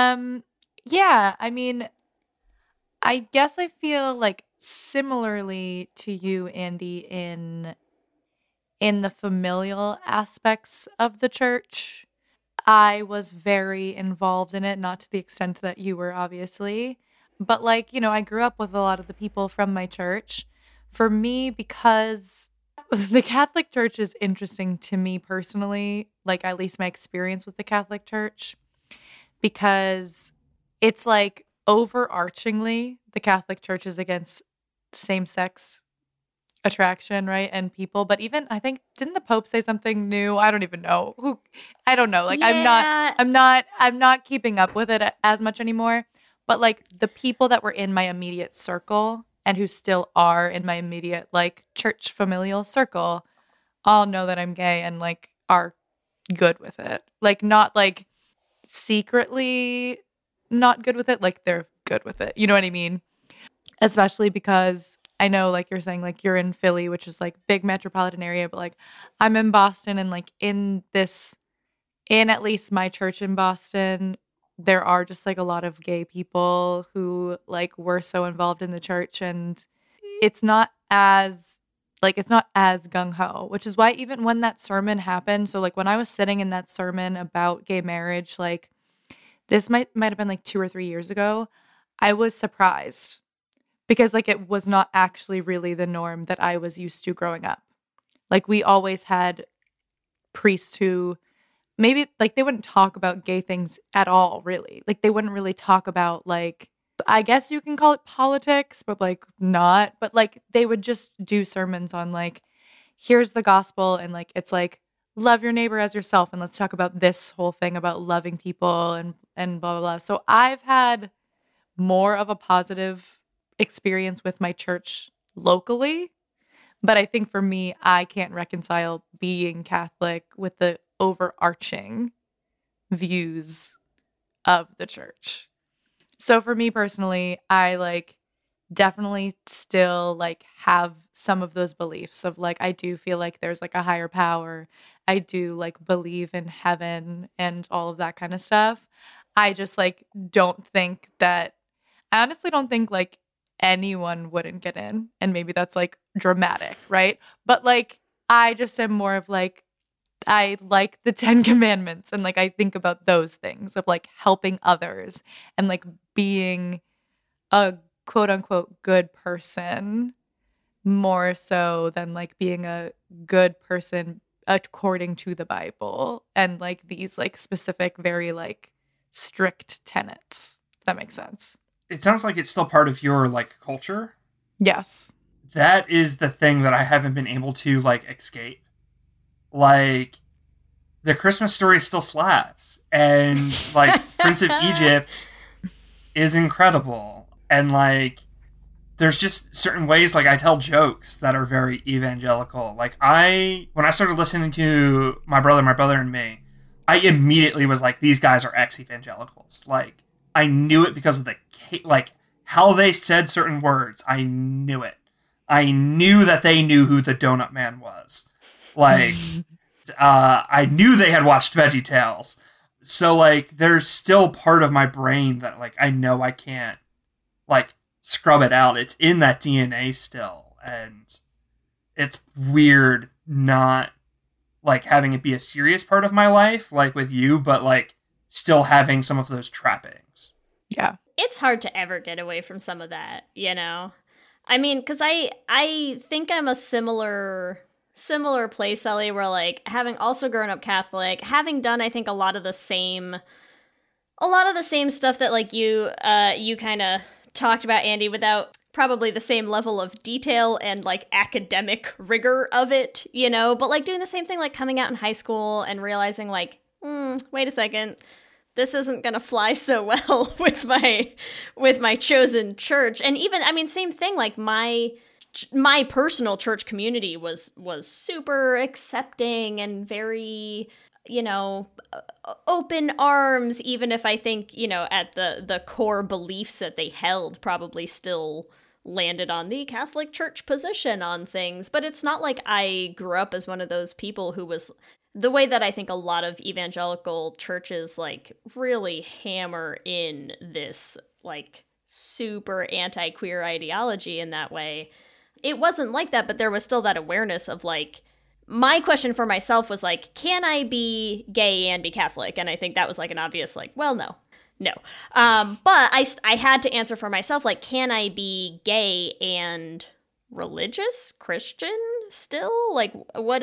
Yeah, I mean, I guess I feel like similarly to you, Andy, in the familial aspects of the church. I was very involved in it, not to the extent that you were, obviously. But, like, you know, I grew up with a lot of the people from my church. For me, because the Catholic Church is interesting to me personally, like, at least my experience with the Catholic Church, because it's like overarchingly the Catholic Church is against same-sex attraction, right? And people, but even I think didn't the Pope say something new? I don't even know. I don't know. Like Yeah. I'm not keeping up with it as much anymore. But like the people that were in my immediate circle and who still are in my immediate like church familial circle all know that I'm gay and like are good with it. Like not like secretly not good with it, like they're good with it. You know what I mean? Especially because I know like you're saying like you're in Philly, which is like big metropolitan area, but like I'm in Boston and like in at least my church in Boston, there are just like a lot of gay people who like were so involved in the church, and it's not as gung-ho, which is why even when that sermon happened, so like when I was sitting in that sermon about gay marriage, like this might have been like 2 or 3 years ago, I was surprised because like it was not actually really the norm that I was used to growing up. Like we always had priests who maybe like they wouldn't talk about gay things at all, really. Like they wouldn't really talk about like, I guess you can call it politics, but like not. But like they would just do sermons on like, here's the gospel, and like it's like love your neighbor as yourself, and let's talk about this whole thing about loving people and blah blah blah. So I've had more of a positive experience with my church locally, but I think for me, I can't reconcile being Catholic with the overarching views of the church. So for me personally, I like definitely still like have some of those beliefs of like, I do feel like there's like a higher power. I do like believe in heaven and all of that kind of stuff. I just like I honestly don't think like anyone wouldn't get in, and maybe that's like dramatic, right? But like I just am more of like, I like the 10 Commandments, and like I think about those things of like helping others and like being a quote unquote good person more so than like being a good person according to the Bible and like these like specific very like strict tenets. If that makes sense. It sounds like it's still part of your like culture. Yes. That is the thing that I haven't been able to like escape. Like the Christmas story still slaps, and like Prince of Egypt is incredible, and like there's just certain ways like I tell jokes that are very evangelical. Like when I started listening to my brother and me, I immediately was like, these guys are ex-evangelicals. Like I knew it because of like how they said certain words. I knew it. I knew that they knew who the Donut Man was. Like, I knew they had watched VeggieTales. So, like, there's still part of my brain that, like, I know I can't, like, scrub it out. It's in that DNA still. And it's weird not, like, having it be a serious part of my life, like with you, but, like, still having some of those trappings. Yeah. It's hard to ever get away from some of that, you know? I mean, because I think I'm a similar place, Ellie, where like having also grown up Catholic, having done I think a lot of the same stuff that like you kind of talked about, Andy, without probably the same level of detail and like academic rigor of it, you know, but like doing the same thing, like coming out in high school and realizing like, wait a second, this isn't gonna fly so well with my chosen church. And even, I mean, same thing, like my personal church community was super accepting and very, you know, open arms, even if I think, you know, at the core beliefs that they held probably still landed on the Catholic Church position on things. But it's not like I grew up as one of those people who was the way that I think a lot of evangelical churches like really hammer in this like super anti-queer ideology in that way. It wasn't like that, but there was still that awareness of like, my question for myself was like, can I be gay and be Catholic? And I think that was like an obvious like, well, no. But I had to answer for myself, like, can I be gay and religious, Christian still? Like,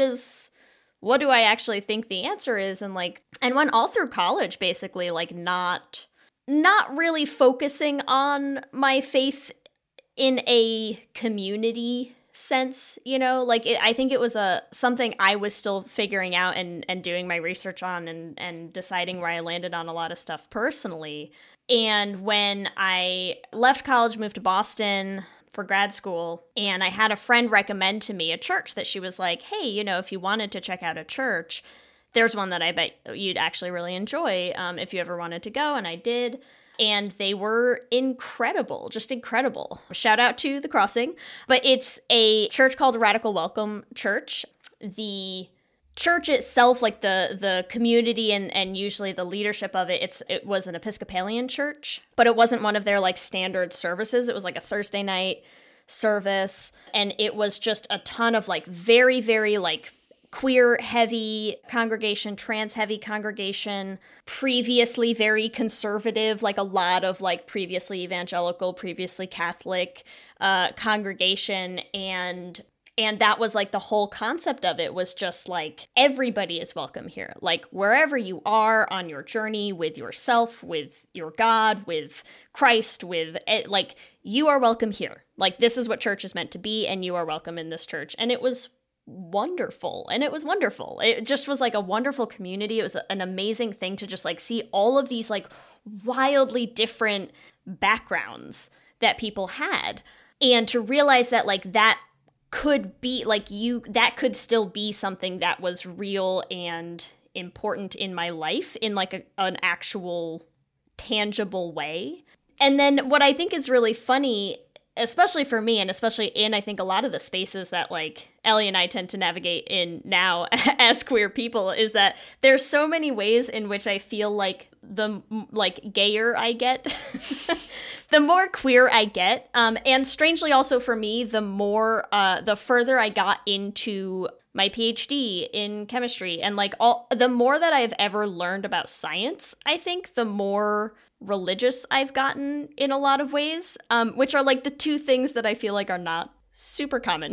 what do I actually think the answer is? And like, and went all through college, basically, like not not really focusing on my faith in a community sense, you know, like I think it was something I was still figuring out and doing my research on and deciding where I landed on a lot of stuff personally. And when I left college, moved to Boston for grad school, and I had a friend recommend to me a church that she was like, hey, you know, if you wanted to check out a church, there's one that I bet you'd actually really enjoy if you ever wanted to go. And I did. And they were incredible, just incredible. Shout out to The Crossing. But it's a church called Radical Welcome Church. The church itself, like the community and usually the leadership of it, it was an Episcopalian church, but it wasn't one of their like standard services. It was like a Thursday night service. And it was just a ton of like very, very like queer heavy congregation, trans heavy congregation, previously very conservative, like a lot of like previously evangelical, previously Catholic congregation. And that was like the whole concept of it was just like everybody is welcome here. Like wherever you are on your journey with yourself, with your God, with Christ, with like you are welcome here. Like this is what church is meant to be, and you are welcome in this church. And it was wonderful. It just was like a wonderful community. It was an amazing thing to just like see all of these like wildly different backgrounds that people had, and to realize that like that could be like that could still be something that was real and important in my life in like an actual tangible way. And then what I think is really funny, especially for me, and especially in, I think, a lot of the spaces that, like, Ellie and I tend to navigate in now as queer people, is that there's so many ways in which I feel like the, like, gayer I get, the more queer I get. And strangely also for me, the further I got into my PhD in chemistry, and, like, the more that I've ever learned about science, I think the more religious I've gotten in a lot of ways, which are like the two things that I feel like are not super common.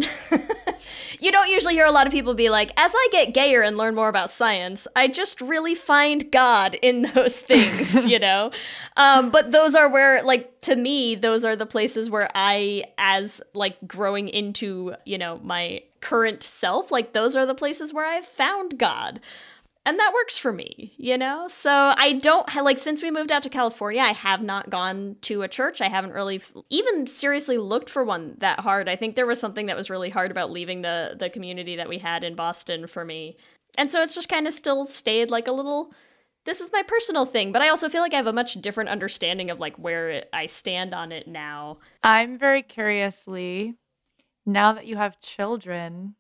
You don't usually hear a lot of people be like, as I get gayer and learn more about science, I just really find God in those things, you know? But those are where, like, to me, those are the places where I, as like growing into, you know, my current self, like those are the places where I've found God. And that works for me, you know? So I don't, like, since we moved out to California, I have not gone to a church. I haven't really even seriously looked for one that hard. I think there was something that was really hard about leaving the community that we had in Boston for me. And so it's just kind of still stayed like a little, this is my personal thing. But I also feel like I have a much different understanding of like where I stand on it now. I'm very curiously, now that you have children,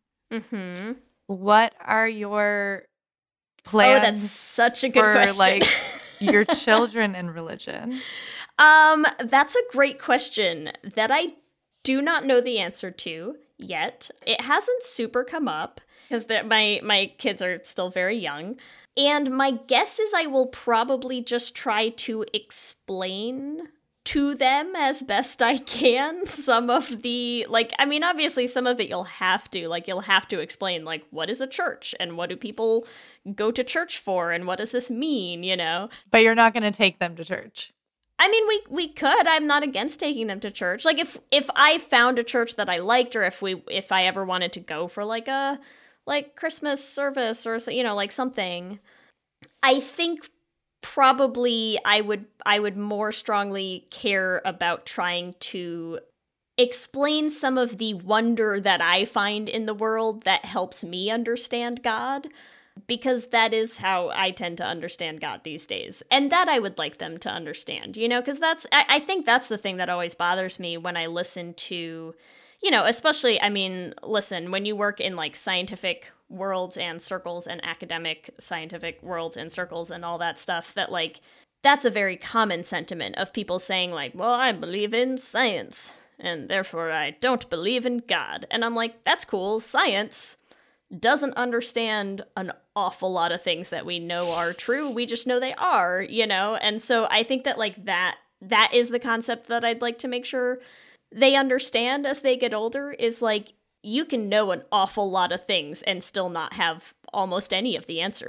what are your plans? Oh, that's such a good question. Like your children and religion. That's a great question that I do not know the answer to yet. It hasn't super come up because my kids are still very young. And my guess is I will probably just try to explain to them as best I can some of the, like, I mean, obviously some of it you'll have to explain, like, what is a church and what do people go to church for and what does this mean, you know? But you're not going to take them to church. I mean, we could. I'm not against taking them to church. Like, if I found a church that I liked, or if I ever wanted to go for like a Christmas service or, you know, like something, I think probably I would more strongly care about trying to explain some of the wonder that I find in the world that helps me understand God, because that is how I tend to understand God these days. And that I would like them to understand, you know, because I think that's the thing that always bothers me when I listen to, you know, especially, I mean, listen, when you work in like scientific worlds and circles and academic scientific worlds and circles and all that stuff, that like, that's a very common sentiment of people saying like, well, I believe in science and therefore I don't believe in God. And I'm like, that's cool. Science doesn't understand an awful lot of things that we know are true. We just know they are, you know? And so I think that like that is the concept that I'd like to make sure they understand as they get older, is like, you can know an awful lot of things and still not have almost any of the answers,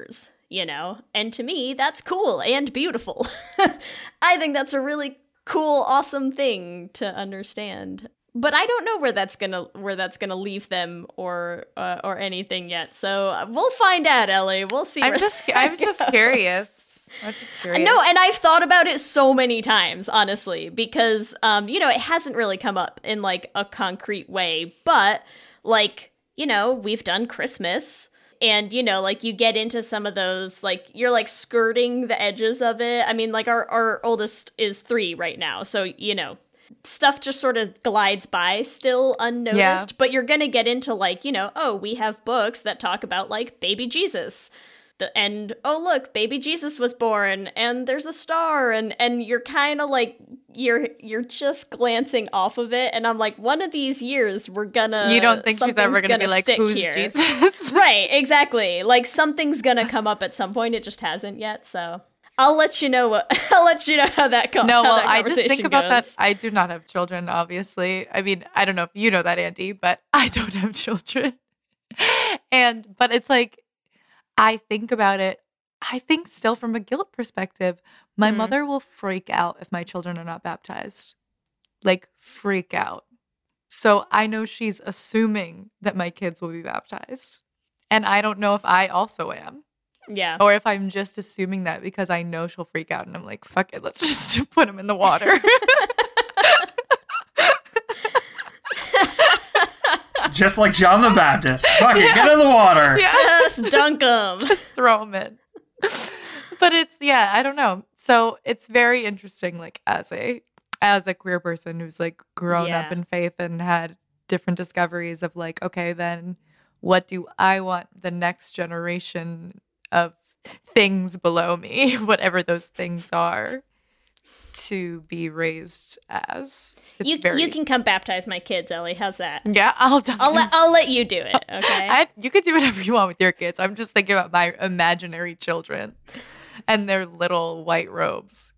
you know? And to me, that's cool and beautiful. I think that's a really cool, awesome thing to understand. But I don't know where that's gonna leave them or anything yet. So we'll find out, Ellie. We'll see. I'm just curious. I'm just curious. No, and I've thought about it so many times, honestly, because you know, it hasn't really come up in like a concrete way. But like, you know, we've done Christmas. And, you know, like, you get into some of those, like, you're, like, skirting the edges of it. I mean, like, our oldest is 3 right now. So, you know, stuff just sort of glides by still unnoticed. Yeah. But you're going to get into, like, you know, oh, we have books that talk about, like, baby Jesus. And, oh, look, baby Jesus was born, and there's a star, and you're kind of, like, you're just glancing off of it, and I'm like, one of these years, we're gonna... You don't think she's ever gonna be like, who's here. Jesus? Right, exactly. Like, something's gonna come up at some point, it just hasn't yet, so... I'll let you know how that goes. No, well, I just think about that. I do not have children, obviously. I mean, I don't know if you know that, Andy, but I don't have children. But it's like, I think about it, I think still from a guilt perspective, my mother will freak out if my children are not baptized. Like, freak out. So I know she's assuming that my kids will be baptized. And I don't know if I also am. Yeah. Or if I'm just assuming that because I know she'll freak out and I'm like, fuck it, let's just put them in the water. Just like John the Baptist. Fuck it, get in the water. Yeah. Just dunk them. Just throw them in. But it's, yeah, I don't know. So it's very interesting, like, as a queer person who's, like, grown up in faith and had different discoveries of, like, okay, then what do I want the next generation of things below me, whatever those things are, to be raised as. You can come baptize my kids, Ellie. How's that? Yeah, I'll let you do it. Okay. You could do whatever you want with your kids. I'm just thinking about my imaginary children and their little white robes.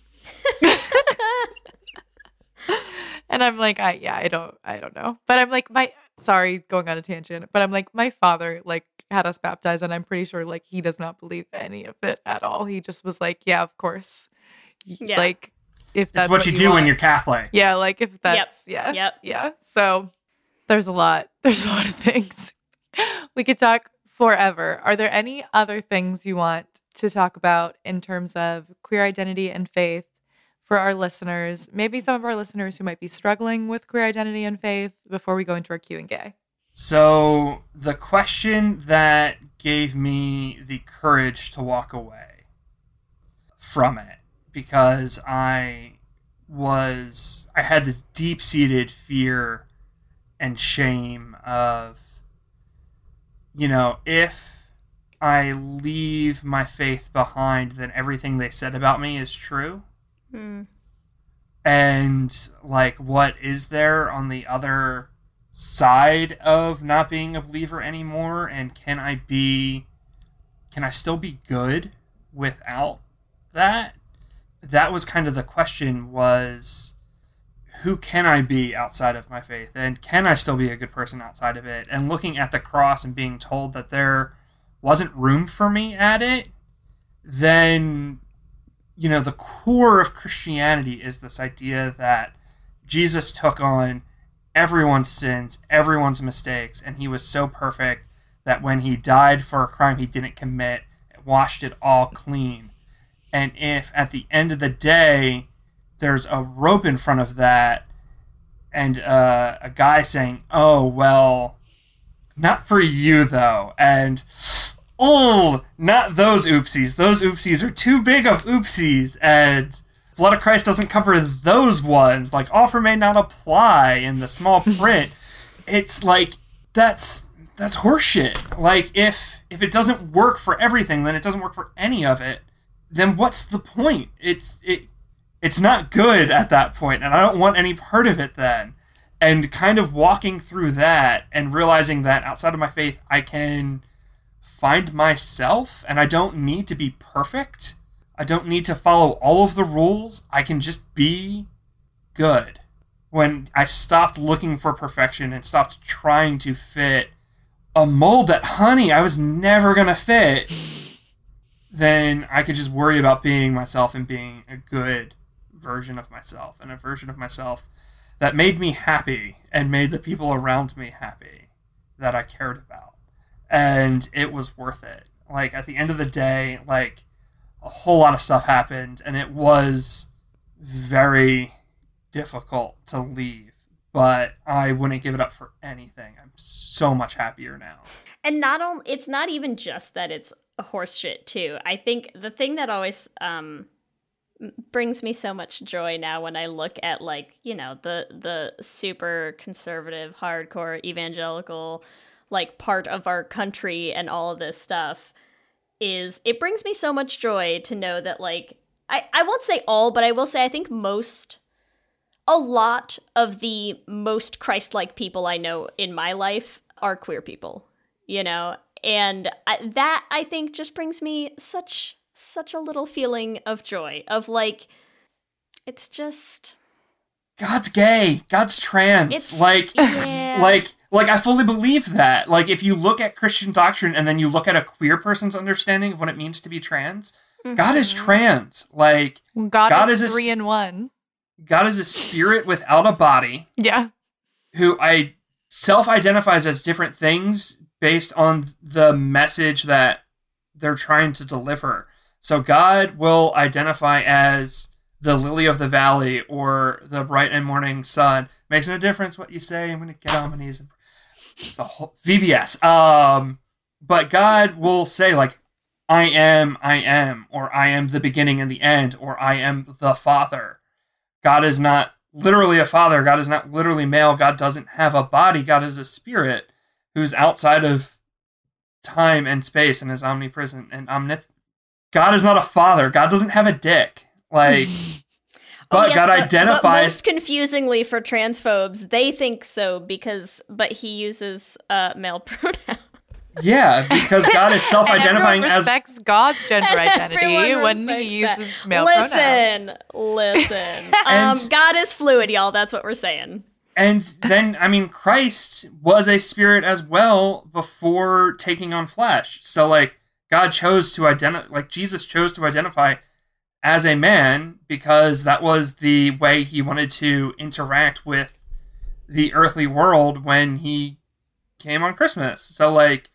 And I'm like, I don't know. But I'm like, sorry, going on a tangent, but I'm like, my father, like, had us baptized, and I'm pretty sure, like, he does not believe any of it at all. He just was like, yeah, of course. Yeah. Like, if that's what you do when you're Catholic. Yeah, like, if that's, yeah. So there's a lot of things. We could talk forever. Are there any other things you want to talk about in terms of queer identity and faith for our listeners? Maybe some of our listeners who might be struggling with queer identity and faith before we go into our Q&A. So the question that gave me the courage to walk away from it, because I had this deep-seated fear and shame of, you know, if I leave my faith behind, then everything they said about me is true. And, like, what is there on the other side of not being a believer anymore? And can I still be good without that? That was kind of the question, was, who can I be outside of my faith? And can I still be a good person outside of it? And looking at the cross and being told that there wasn't room for me at it, then, you know, the core of Christianity is this idea that Jesus took on everyone's sins, everyone's mistakes, and he was so perfect that when he died for a crime he didn't commit, it washed it all clean. And if at the end of the day there's a rope in front of that and a guy saying, oh, well, not for you though, and oh, not those oopsies. Those oopsies are too big of oopsies, and blood of Christ doesn't cover those ones. Like, offer may not apply in the small print. It's like, that's horseshit. Like, if it doesn't work for everything, then it doesn't work for any of it. Then what's the point? It's not good at that point, and I don't want any part of it then. And kind of walking through that and realizing that outside of my faith, I can find myself, and I don't need to be perfect. I don't need to follow all of the rules. I can just be good. When I stopped looking for perfection and stopped trying to fit a mold that, honey, I was never going to fit. then I could just worry about being myself and being a good version of myself, and a version of myself that made me happy and made the people around me happy that I cared about. And it was worth it. Like, at the end of the day, like, a whole lot of stuff happened, and it was very difficult to leave, but I wouldn't give it up for anything. I'm so much happier now. And it's not even just that it's horse shit too. I think the thing that always brings me so much joy now when I look at, like, you know, the super conservative, hardcore evangelical, like, part of our country and all of this stuff, is it brings me so much joy to know that, like, I won't say all, but I will say I think a lot of the most Christ-like people I know in my life are queer people, you know? And that, I think, just brings me such a little feeling of joy, of, like, it's just... God's gay. God's trans. It's, like, yeah. like I fully believe that. Like, if you look at Christian doctrine and then you look at a queer person's understanding of what it means to be trans, God is trans. Like, God is 3 in 1. God is a spirit without a body. Yeah. Who self-identifies as different things based on the message that they're trying to deliver. So God will identify as the lily of the valley or the bright and morning sun. Makes no difference what you say. I'm going to get on my knees. It's a whole VBS. But God will say, like, I am, or I am the beginning and the end, or I am the Father. God is not literally a father. God is not literally male. God doesn't have a body. God is a spirit who's outside of time and space and is omnipresent and omnipotent. God is not a father. God doesn't have a dick. Like, but God identifies. But most confusingly for transphobes, they think so but he uses male pronouns. Yeah, because God is self-identifying and as respects God's gender identity when he uses male pronouns. Listen. God is fluid, y'all. That's what we're saying. And then, I mean, Christ was a spirit as well before taking on flesh. So, like, God chose to identify, like, Jesus chose to identify as a man because that was the way he wanted to interact with the earthly world when he came on Christmas. So, like,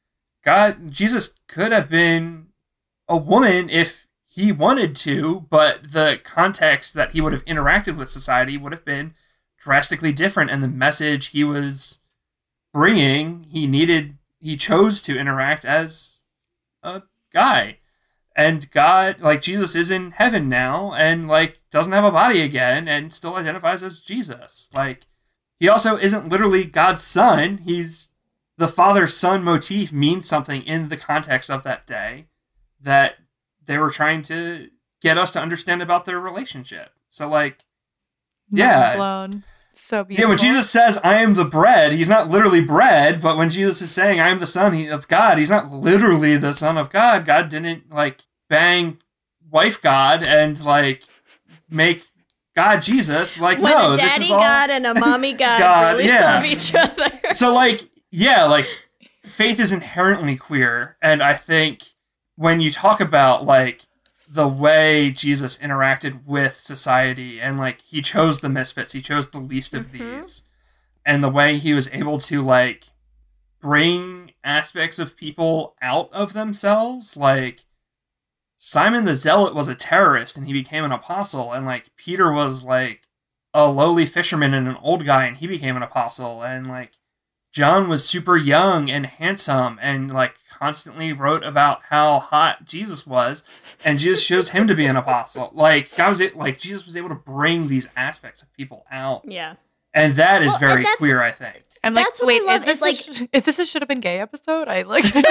Jesus could have been a woman if he wanted to, but the context that he would have interacted with society would have been drastically different, and the message he was bringing, he chose to interact as a guy. And God, like, Jesus is in heaven now, and, like, doesn't have a body again, and still identifies as Jesus. Like, he also isn't literally God's son. He's the father-son motif means something in the context of that day that they were trying to get us to understand about their relationship. So, like, yeah. Blown. So beautiful. Yeah, when Jesus says, I am the bread, he's not literally bread, but when Jesus is saying, I am the son of God, he's not literally the son of God. God didn't, like, bang wife God and, like, make God Jesus. Like, when no, a this daddy is all... God and a mommy God really love each other. So, like, yeah, like, faith is inherently queer, and I think when you talk about, like, the way Jesus interacted with society, and, like, he chose the misfits, he chose the least of these, and the way he was able to, like, bring aspects of people out of themselves, like, Simon the Zealot was a terrorist, and he became an apostle, and, like, Peter was, like, a lowly fisherman and an old guy, and he became an apostle, and, like, John was super young and handsome and, like, constantly wrote about how hot Jesus was, and Jesus chose him to be an apostle. Like, Jesus was able to bring these aspects of people out. Yeah. And that is very queer, I think. I'm like, that's what wait, I love, is this a should have been gay episode? Honestly,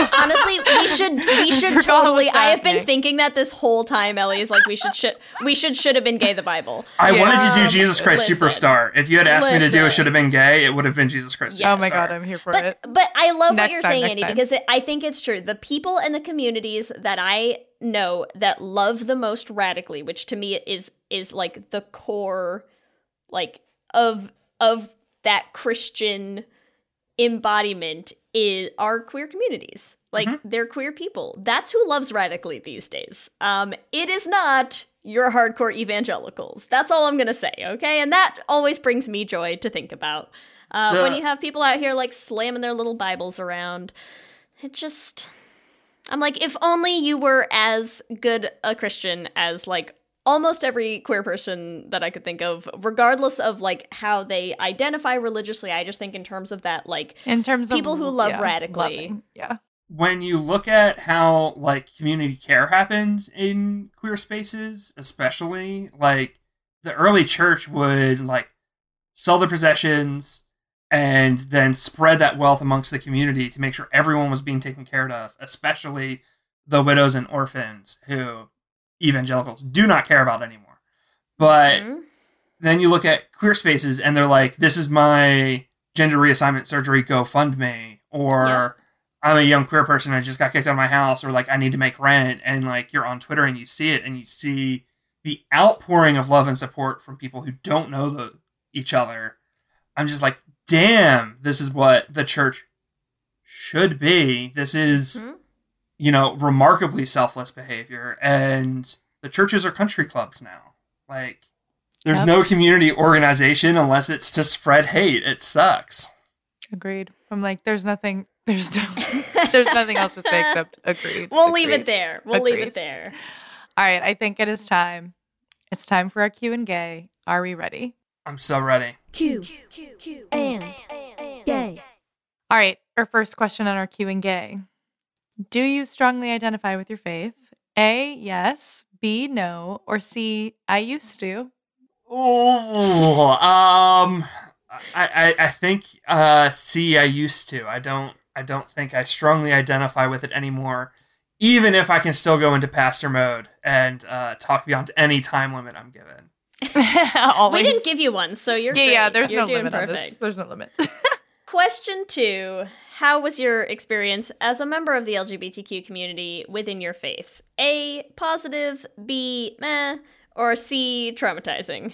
we should totally. I have been thinking that this whole time, Ellie, is like we should have been gay the Bible. I wanted to do Jesus Christ Superstar. If you had asked me to do a should have been gay, it would have been Jesus Christ Superstar. Oh my God, I'm here for it. But I love what you're saying, next Andy, because I think it's true. The people and the communities that I know that love the most radically, which to me is like the core, like, of that Christian embodiment, are queer communities. Like, they're queer people. That's who loves Radically these days. It is not your hardcore evangelicals. That's all I'm going to say, okay? And that always brings me joy to think about. When you have people out here, like, slamming their little Bibles around, it just... I'm like, if only you were as good a Christian as, like, almost every queer person that I could think of, regardless of, like, how they identify religiously. I just think in terms of that, like, In terms people of who love Radically. loving. Yeah. When you look at how, like, community care happens in queer spaces, especially, like, the early church would, like, sell their possessions and then spread that wealth amongst the community to make sure everyone was being taken care of, especially the widows and orphans who evangelicals do not care about anymore. But then you look at queer spaces and they're like, this is my gender reassignment surgery GoFundMe, or I'm a young queer person, I just got kicked out of my house, or like I need to make rent, and like you're on Twitter and you see it and you see the outpouring of love and support from people who don't know each other. I'm just like, damn, this is what the church should be. This is, you know, remarkably selfless behavior. And the churches are country clubs now. Like, there's no community organization unless it's to spread hate. It sucks. Agreed. I'm like, there's nothing else to say except agreed. We'll leave it there. We'll leave it there. All right, I think it is time. It's time for our Q and Gay. Are we ready? I'm so ready. Q and gay. All right, our first question on our Q and Gay. Do you strongly identify with your faith? A, yes. B, no. Or C, I used to. Oh, I think C, I used to. I don't think I strongly identify with it anymore, even if I can still go into pastor mode and talk beyond any time limit I'm given. We didn't give you one, so you're great. Yeah, there's you're no doing limit perfect. on this. There's no limit. Question 2. How was your experience as a member of the LGBTQ community within your faith? A, positive, B, meh, or C, traumatizing?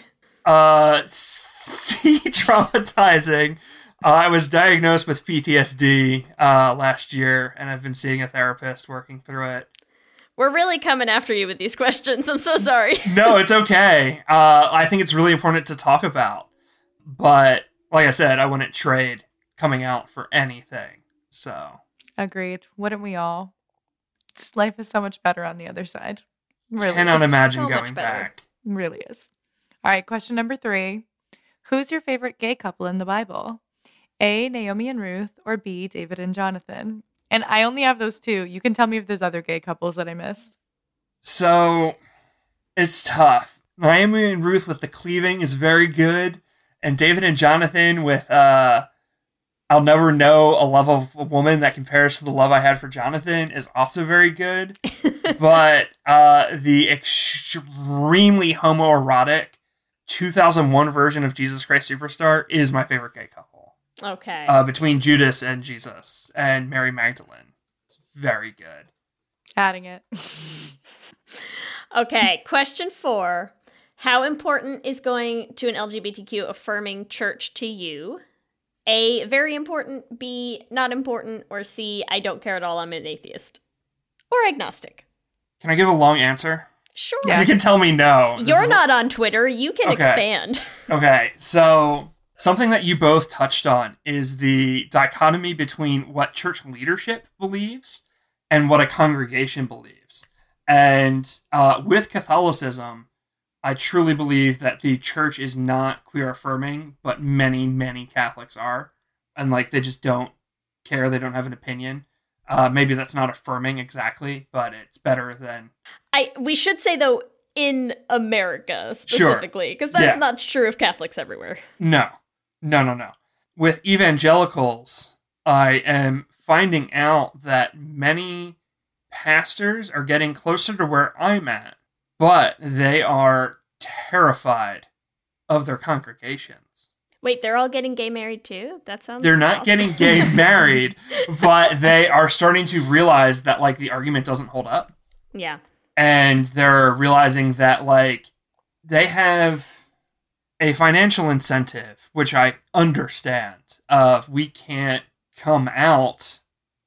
C, traumatizing. I was diagnosed with PTSD last year, and I've been seeing a therapist working through it. We're really coming after you with these questions. I'm so sorry. No, it's okay. I think it's really important to talk about. But, like I said, I wouldn't trade coming out for anything. So. Agreed. Wouldn't we all? Life is so much better on the other side. Really Cannot is. imagine so much going better. back. Really is. All right, question number 3. Who's your favorite gay couple in the Bible? A, Naomi and Ruth, or B, David and Jonathan? And I only have those 2. You can tell me if there's other gay couples that I missed. So, it's tough. Naomi and Ruth with the cleaving is very good. And David and Jonathan with, I'll never know a love of a woman that compares to the love I had for Jonathan is also very good. But the extremely homoerotic 2001 version of Jesus Christ Superstar is my favorite gay couple. Okay. Between Judas and Jesus and Mary Magdalene. It's very good. Adding it. Okay, question 4. How important is going to an LGBTQ affirming church to you? A, very important. B, not important. Or C, I don't care at all. I'm an atheist. Or agnostic. Can I give a long answer? Sure. Yeah. You can tell me no. You're not on Twitter. You can expand. Okay, so something that you both touched on is the dichotomy between what church leadership believes and what a congregation believes. And with Catholicism, I truly believe that the church is not queer affirming, but many, many Catholics are. And like, they just don't care. They don't have an opinion. Maybe that's not affirming exactly, but it's better than... We should say, though, in America specifically, because that's not true of Catholics everywhere. No. With evangelicals, I am finding out that many pastors are getting closer to where I'm at, but they are terrified of their congregations. Wait, they're all getting gay married too? That sounds They're not awesome. getting gay married, but they are starting to realize that, like, the argument doesn't hold up. Yeah. And they're realizing that, like, they have a financial incentive, which I understand, of we can't come out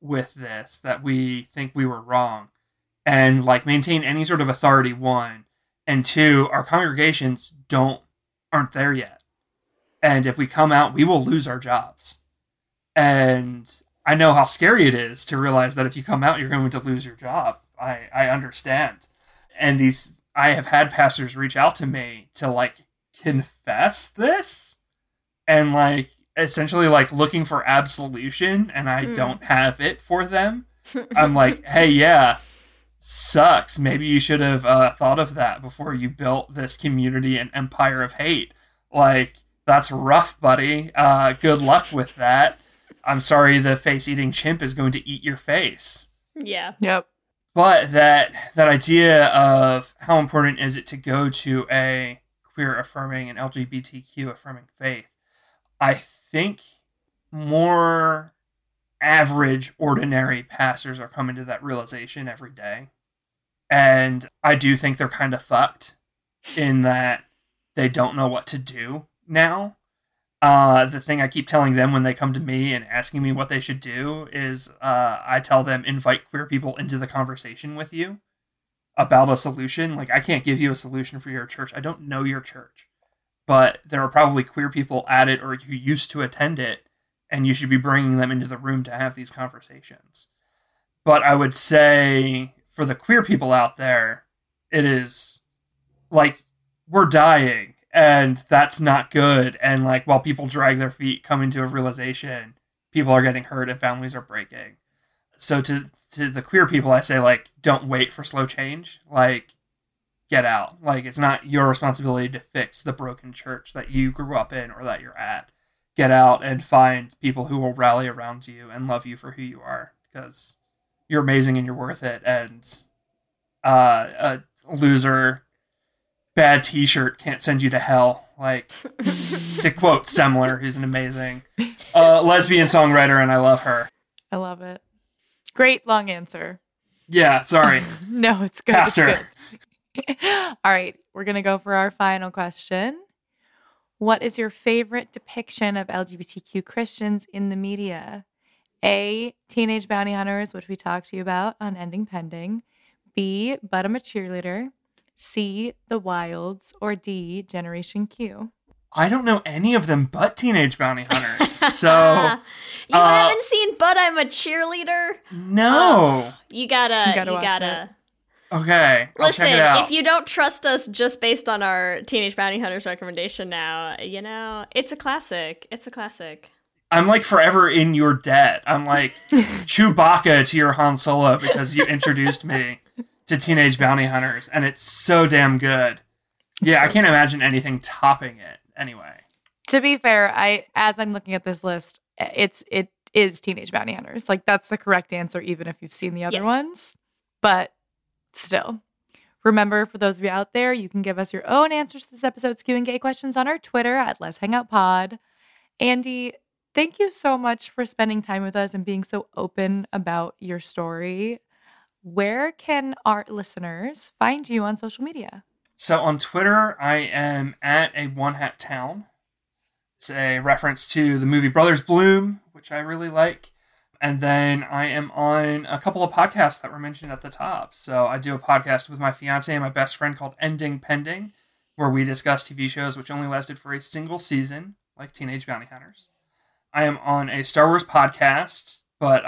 with this, that we think we were wrong, and like maintain any sort of authority, one, and two, our congregations aren't there yet. And if we come out, we will lose our jobs. And I know how scary it is to realize that if you come out, you're going to lose your job. I understand. And I have had pastors reach out to me to like confess this and like essentially like looking for absolution, and I don't have it for them. I'm like, hey, yeah, sucks. Maybe you should have thought of that before you built this community and empire of hate. Like, that's rough, buddy. Good luck with that. I'm sorry the face-eating chimp is going to eat your face. Yeah. Yep. But that idea of how important is it to go to a queer-affirming and LGBTQ-affirming faith, I think more average, ordinary pastors are coming to that realization every day. And I do think they're kind of fucked in that they don't know what to do now. The thing I keep telling them when they come to me and asking me what they should do is I tell them, invite queer people into the conversation with you about a solution. Like, I can't give you a solution for your church. I don't know your church. But there are probably queer people at it or who used to attend it, and you should be bringing them into the room to have these conversations. But I would say for the queer people out there, it is like, we're dying, and that's not good. And like, while people drag their feet coming to a realization, people are getting hurt and families are breaking. So to the queer people, I say, like, don't wait for slow change. Like, get out. Like, it's not your responsibility to fix the broken church that you grew up in or that you're at. Get out and find people who will rally around you and love you for who you are, because you're amazing and you're worth it. And a loser, bad t-shirt can't send you to hell. Like, to quote Semler, who's an amazing lesbian songwriter, and I love her. I love it. Great long answer. Yeah, sorry. No, it's good. Pastor. It's good. All right, we're going to go for our final question. What is your favorite depiction of LGBTQ Christians in the media? A, Teenage Bounty Hunters, which we talked to you about on Ending Pending. B, But I'm a Cheerleader. C, The Wilds. Or D, Generation Q. I don't know any of them but Teenage Bounty Hunters. So you haven't seen But I'm a Cheerleader? No. You gotta watch it. Okay, I'll Listen, check it out. if you don't trust us just based on our Teenage Bounty Hunters recommendation now, you know, it's a classic. It's a classic. I'm like forever in your debt. I'm like Chewbacca to your Han Solo because you introduced me to Teenage Bounty Hunters, and it's so damn good. Yeah, I can't imagine anything topping it anyway. To be fair, as I'm looking at this list, it is Teenage Bounty Hunters. Like, that's the correct answer, even if you've seen the other ones. But still, remember, for those of you out there, you can give us your own answers to this episode's Q&A questions on our Twitter at Let's Hang Out Pod. Andy, thank you so much for spending time with us and being so open about your story. Where can our listeners find you on social media? So on Twitter, I am at a One Hat Town. It's a reference to the movie Brothers Bloom, which I really like. And then I am on a couple of podcasts that were mentioned at the top. So I do a podcast with my fiance and my best friend called Ending Pending, where we discuss TV shows which only lasted for a single season, like Teenage Bounty Hunters. I am on a Star Wars podcast, but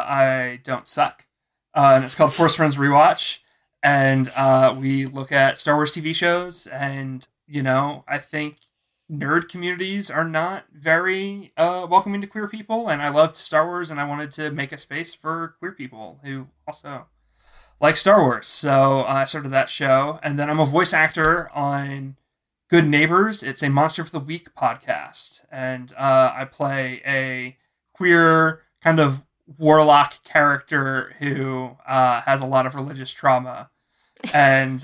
I don't suck. And it's called Force Friends Rewatch. And we look at Star Wars TV shows. And, you know, I think nerd communities are not very welcoming to queer people, and I loved Star Wars, and I wanted to make a space for queer people who also like Star Wars. So I started that show, and then I'm a voice actor on Good Neighbors. It's a Monster of the Week podcast, and I play a queer kind of warlock character who has a lot of religious trauma. And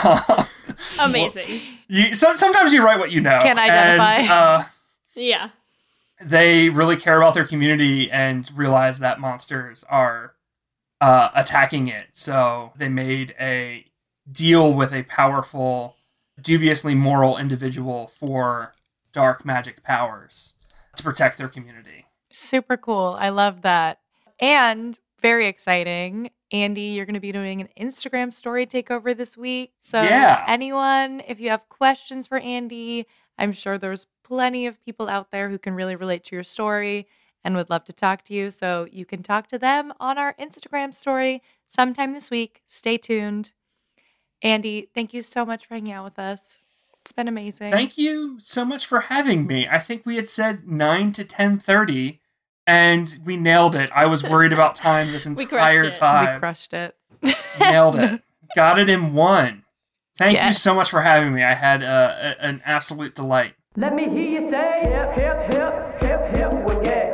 amazing. Sometimes you write what you know. Can identify. And, yeah. They really care about their community and realize that monsters are attacking it. So they made a deal with a powerful, dubiously moral individual for dark magic powers to protect their community. Super cool. I love that. And very exciting. Andy, you're going to be doing an Instagram story takeover this week. So Yeah. anyone, if you have questions for Andy, I'm sure there's plenty of people out there who can really relate to your story and would love to talk to you. So you can talk to them on our Instagram story sometime this week. Stay tuned. Andy, thank you so much for hanging out with us. It's been amazing. Thank you so much for having me. I think we had said 9 to 10:30, and we nailed it. I was worried about time this entire time. We crushed it. Nailed it. Got it in one. Thank you Yes. so much for having me. I had an absolute delight. Let me hear you say hip, hip, hip, hip, hip, well, yeah.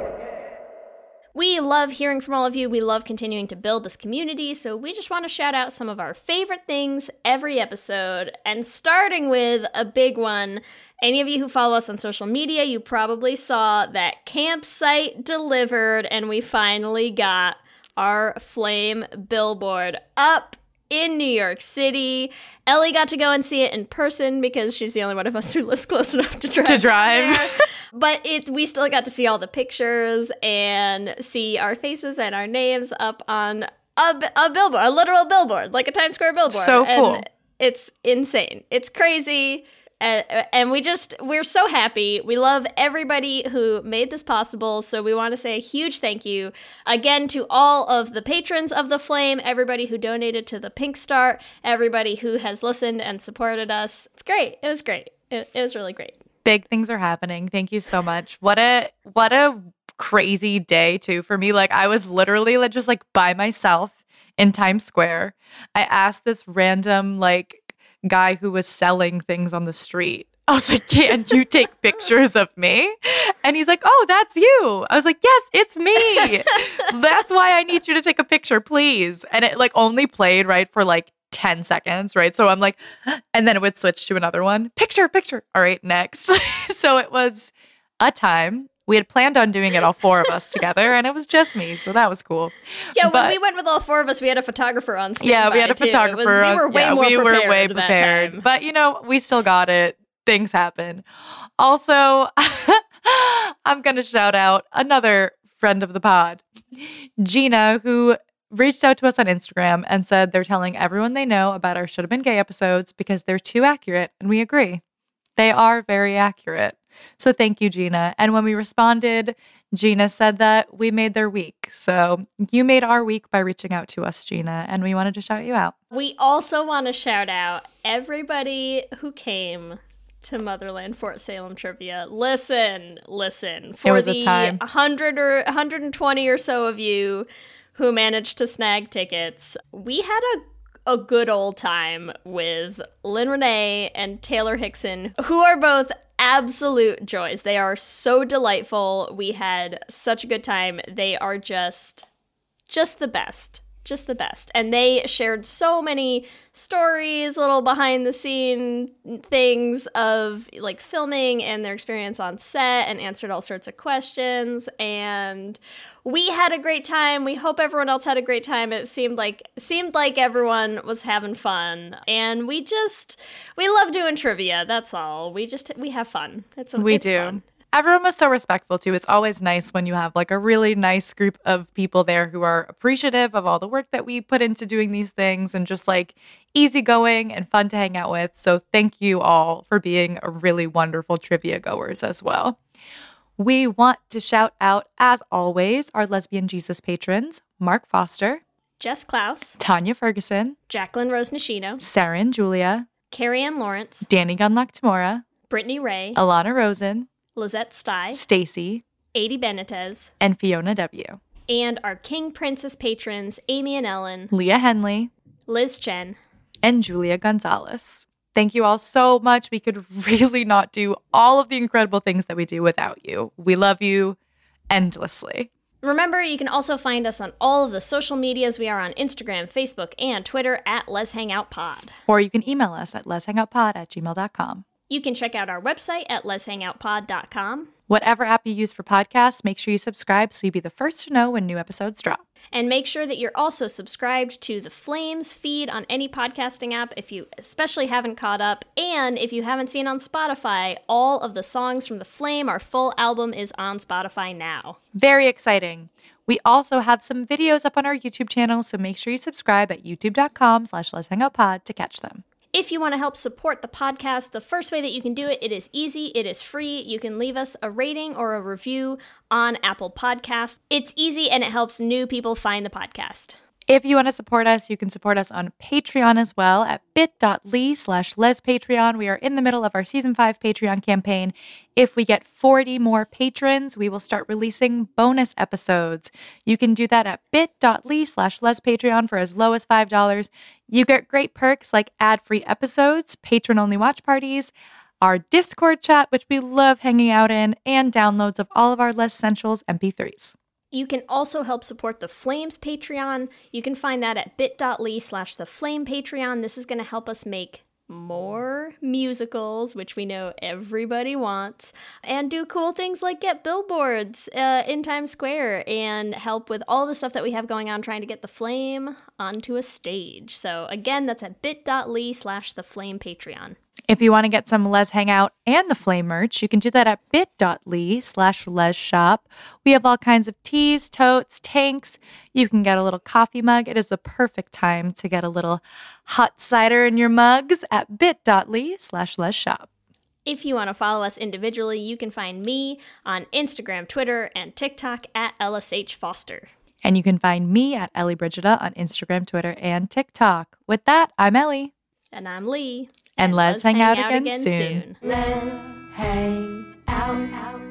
We love hearing from all of you. We love continuing to build this community, so we just want to shout out some of our favorite things every episode, and starting with a big one. Any of you who follow us on social media, you probably saw that Campsite delivered, and we finally got our Flame billboard up in New York City. Ellie got to go and see it in person because she's the only one of us who lives close enough to drive. there. But we still got to see all the pictures and see our faces and our names up on a billboard, a literal billboard, like a Times Square billboard. So cool. And it's insane. It's crazy. And we're so happy. We love everybody who made this possible. So we want to say a huge thank you again to all of the patrons of The Flame, everybody who donated to the Pink Start, everybody who has listened and supported us. It's great. It was great. It was really great. Big things are happening. Thank you so much. What a crazy day too for me. Like I was literally just like by myself in Times Square. I asked this random like guy who was selling things on the street. I was like, can you take pictures of me? And he's like, oh, that's you. I was like, yes, it's me. That's why I need you to take a picture, please. And it like only played right for like 10 seconds, right? So I'm like, and then it would switch to another one. Picture. All right, next. So it was a time. We had planned on doing it all four of us together, and it was just me, so that was cool. Yeah, when we went with all four of us, we had a photographer on standby. Yeah, we had a photographer. We were way more prepared. That time. But, you know, we still got it. Things happen. Also, I'm going to shout out another friend of the pod, Gina, who reached out to us on Instagram and said they're telling everyone they know about our Should Have Been Gay episodes because they're too accurate, and we agree. They are very accurate. So thank you, Gina. And when we responded, Gina said that we made their week. So you made our week by reaching out to us, Gina, and we wanted to shout you out. We also want to shout out everybody who came to Motherland Fort Salem Trivia. Listen. For the 100 or 120 or so of you who managed to snag tickets, we had a good old time with Lynn Renee and Taylor Hickson, who are both absolute joys. They are so delightful. We had such a good time. They are just the best. Just the best. And they shared so many stories, little behind the scene things of like filming and their experience on set, and answered all sorts of questions. And we had a great time. We hope everyone else had a great time. It seemed like everyone was having fun. And we love doing trivia. That's all. We have fun. It's fun. Everyone was so respectful too. It's always nice when you have like a really nice group of people there who are appreciative of all the work that we put into doing these things, and just like easygoing and fun to hang out with. So thank you all for being a really wonderful trivia goers as well. We want to shout out, as always, our Lesbian Jesus patrons, Mark Foster, Jess Klaus, Tanya Ferguson, Jacqueline Rose Nishino, Sarah and Julia, Carrie Ann Lawrence, Danny Gunlock Tamora, Brittany Ray, Alana Rosen, Lizette Stye, Stacy, Adi Benitez, and Fiona W. And our King Princess patrons, Amy and Ellen, Leah Henley, Liz Chen, and Julia Gonzalez. Thank you all so much. We could really not do all of the incredible things that we do without you. We love you endlessly. Remember, you can also find us on all of the social medias. We are on Instagram, Facebook, and Twitter at Let's Hang Out Pod. Or you can email us at letshangoutpod@gmail.com. You can check out our website at letshangoutpod.com. Whatever app you use for podcasts, make sure you subscribe so you'll be the first to know when new episodes drop. And make sure that you're also subscribed to the Flames feed on any podcasting app if you especially haven't caught up. And if you haven't seen on Spotify, all of the songs from The Flame, our full album, is on Spotify now. Very exciting. We also have some videos up on our YouTube channel, so make sure you subscribe at youtube.com/letshangoutpod to catch them. If you want to help support the podcast, the first way that you can do it, it is easy, it is free. You can leave us a rating or a review on Apple Podcasts. It's easy and it helps new people find the podcast. If you want to support us, you can support us on Patreon as well at bit.ly/lespatreon. We are in the middle of our Season 5 Patreon campaign. If we get 40 more patrons, we will start releasing bonus episodes. You can do that at bit.ly/lespatreon for as low as $5. You get great perks like ad-free episodes, patron-only watch parties, our Discord chat, which we love hanging out in, and downloads of all of our Les Essentials MP3s. You can also help support the Flames Patreon. You can find that at bit.ly/theflamepatreon. This is going to help us make more musicals, which we know everybody wants, and do cool things like get billboards in Times Square and help with all the stuff that we have going on trying to get the Flame onto a stage. So again, that's at bit.ly/theflamepatreon. If you want to get some Les Hangout and the Flame merch, you can do that at bit.ly/lesshop. We have all kinds of tees, totes, tanks. You can get a little coffee mug. It is the perfect time to get a little hot cider in your mugs at bit.ly/lesshop. If you want to follow us individually, you can find me on Instagram, Twitter, and TikTok at LSH Foster. And you can find me at Ellie Brigida on Instagram, Twitter, and TikTok. With that, I'm Ellie. And I'm Lee. And let's hang out again soon. Let's hang out.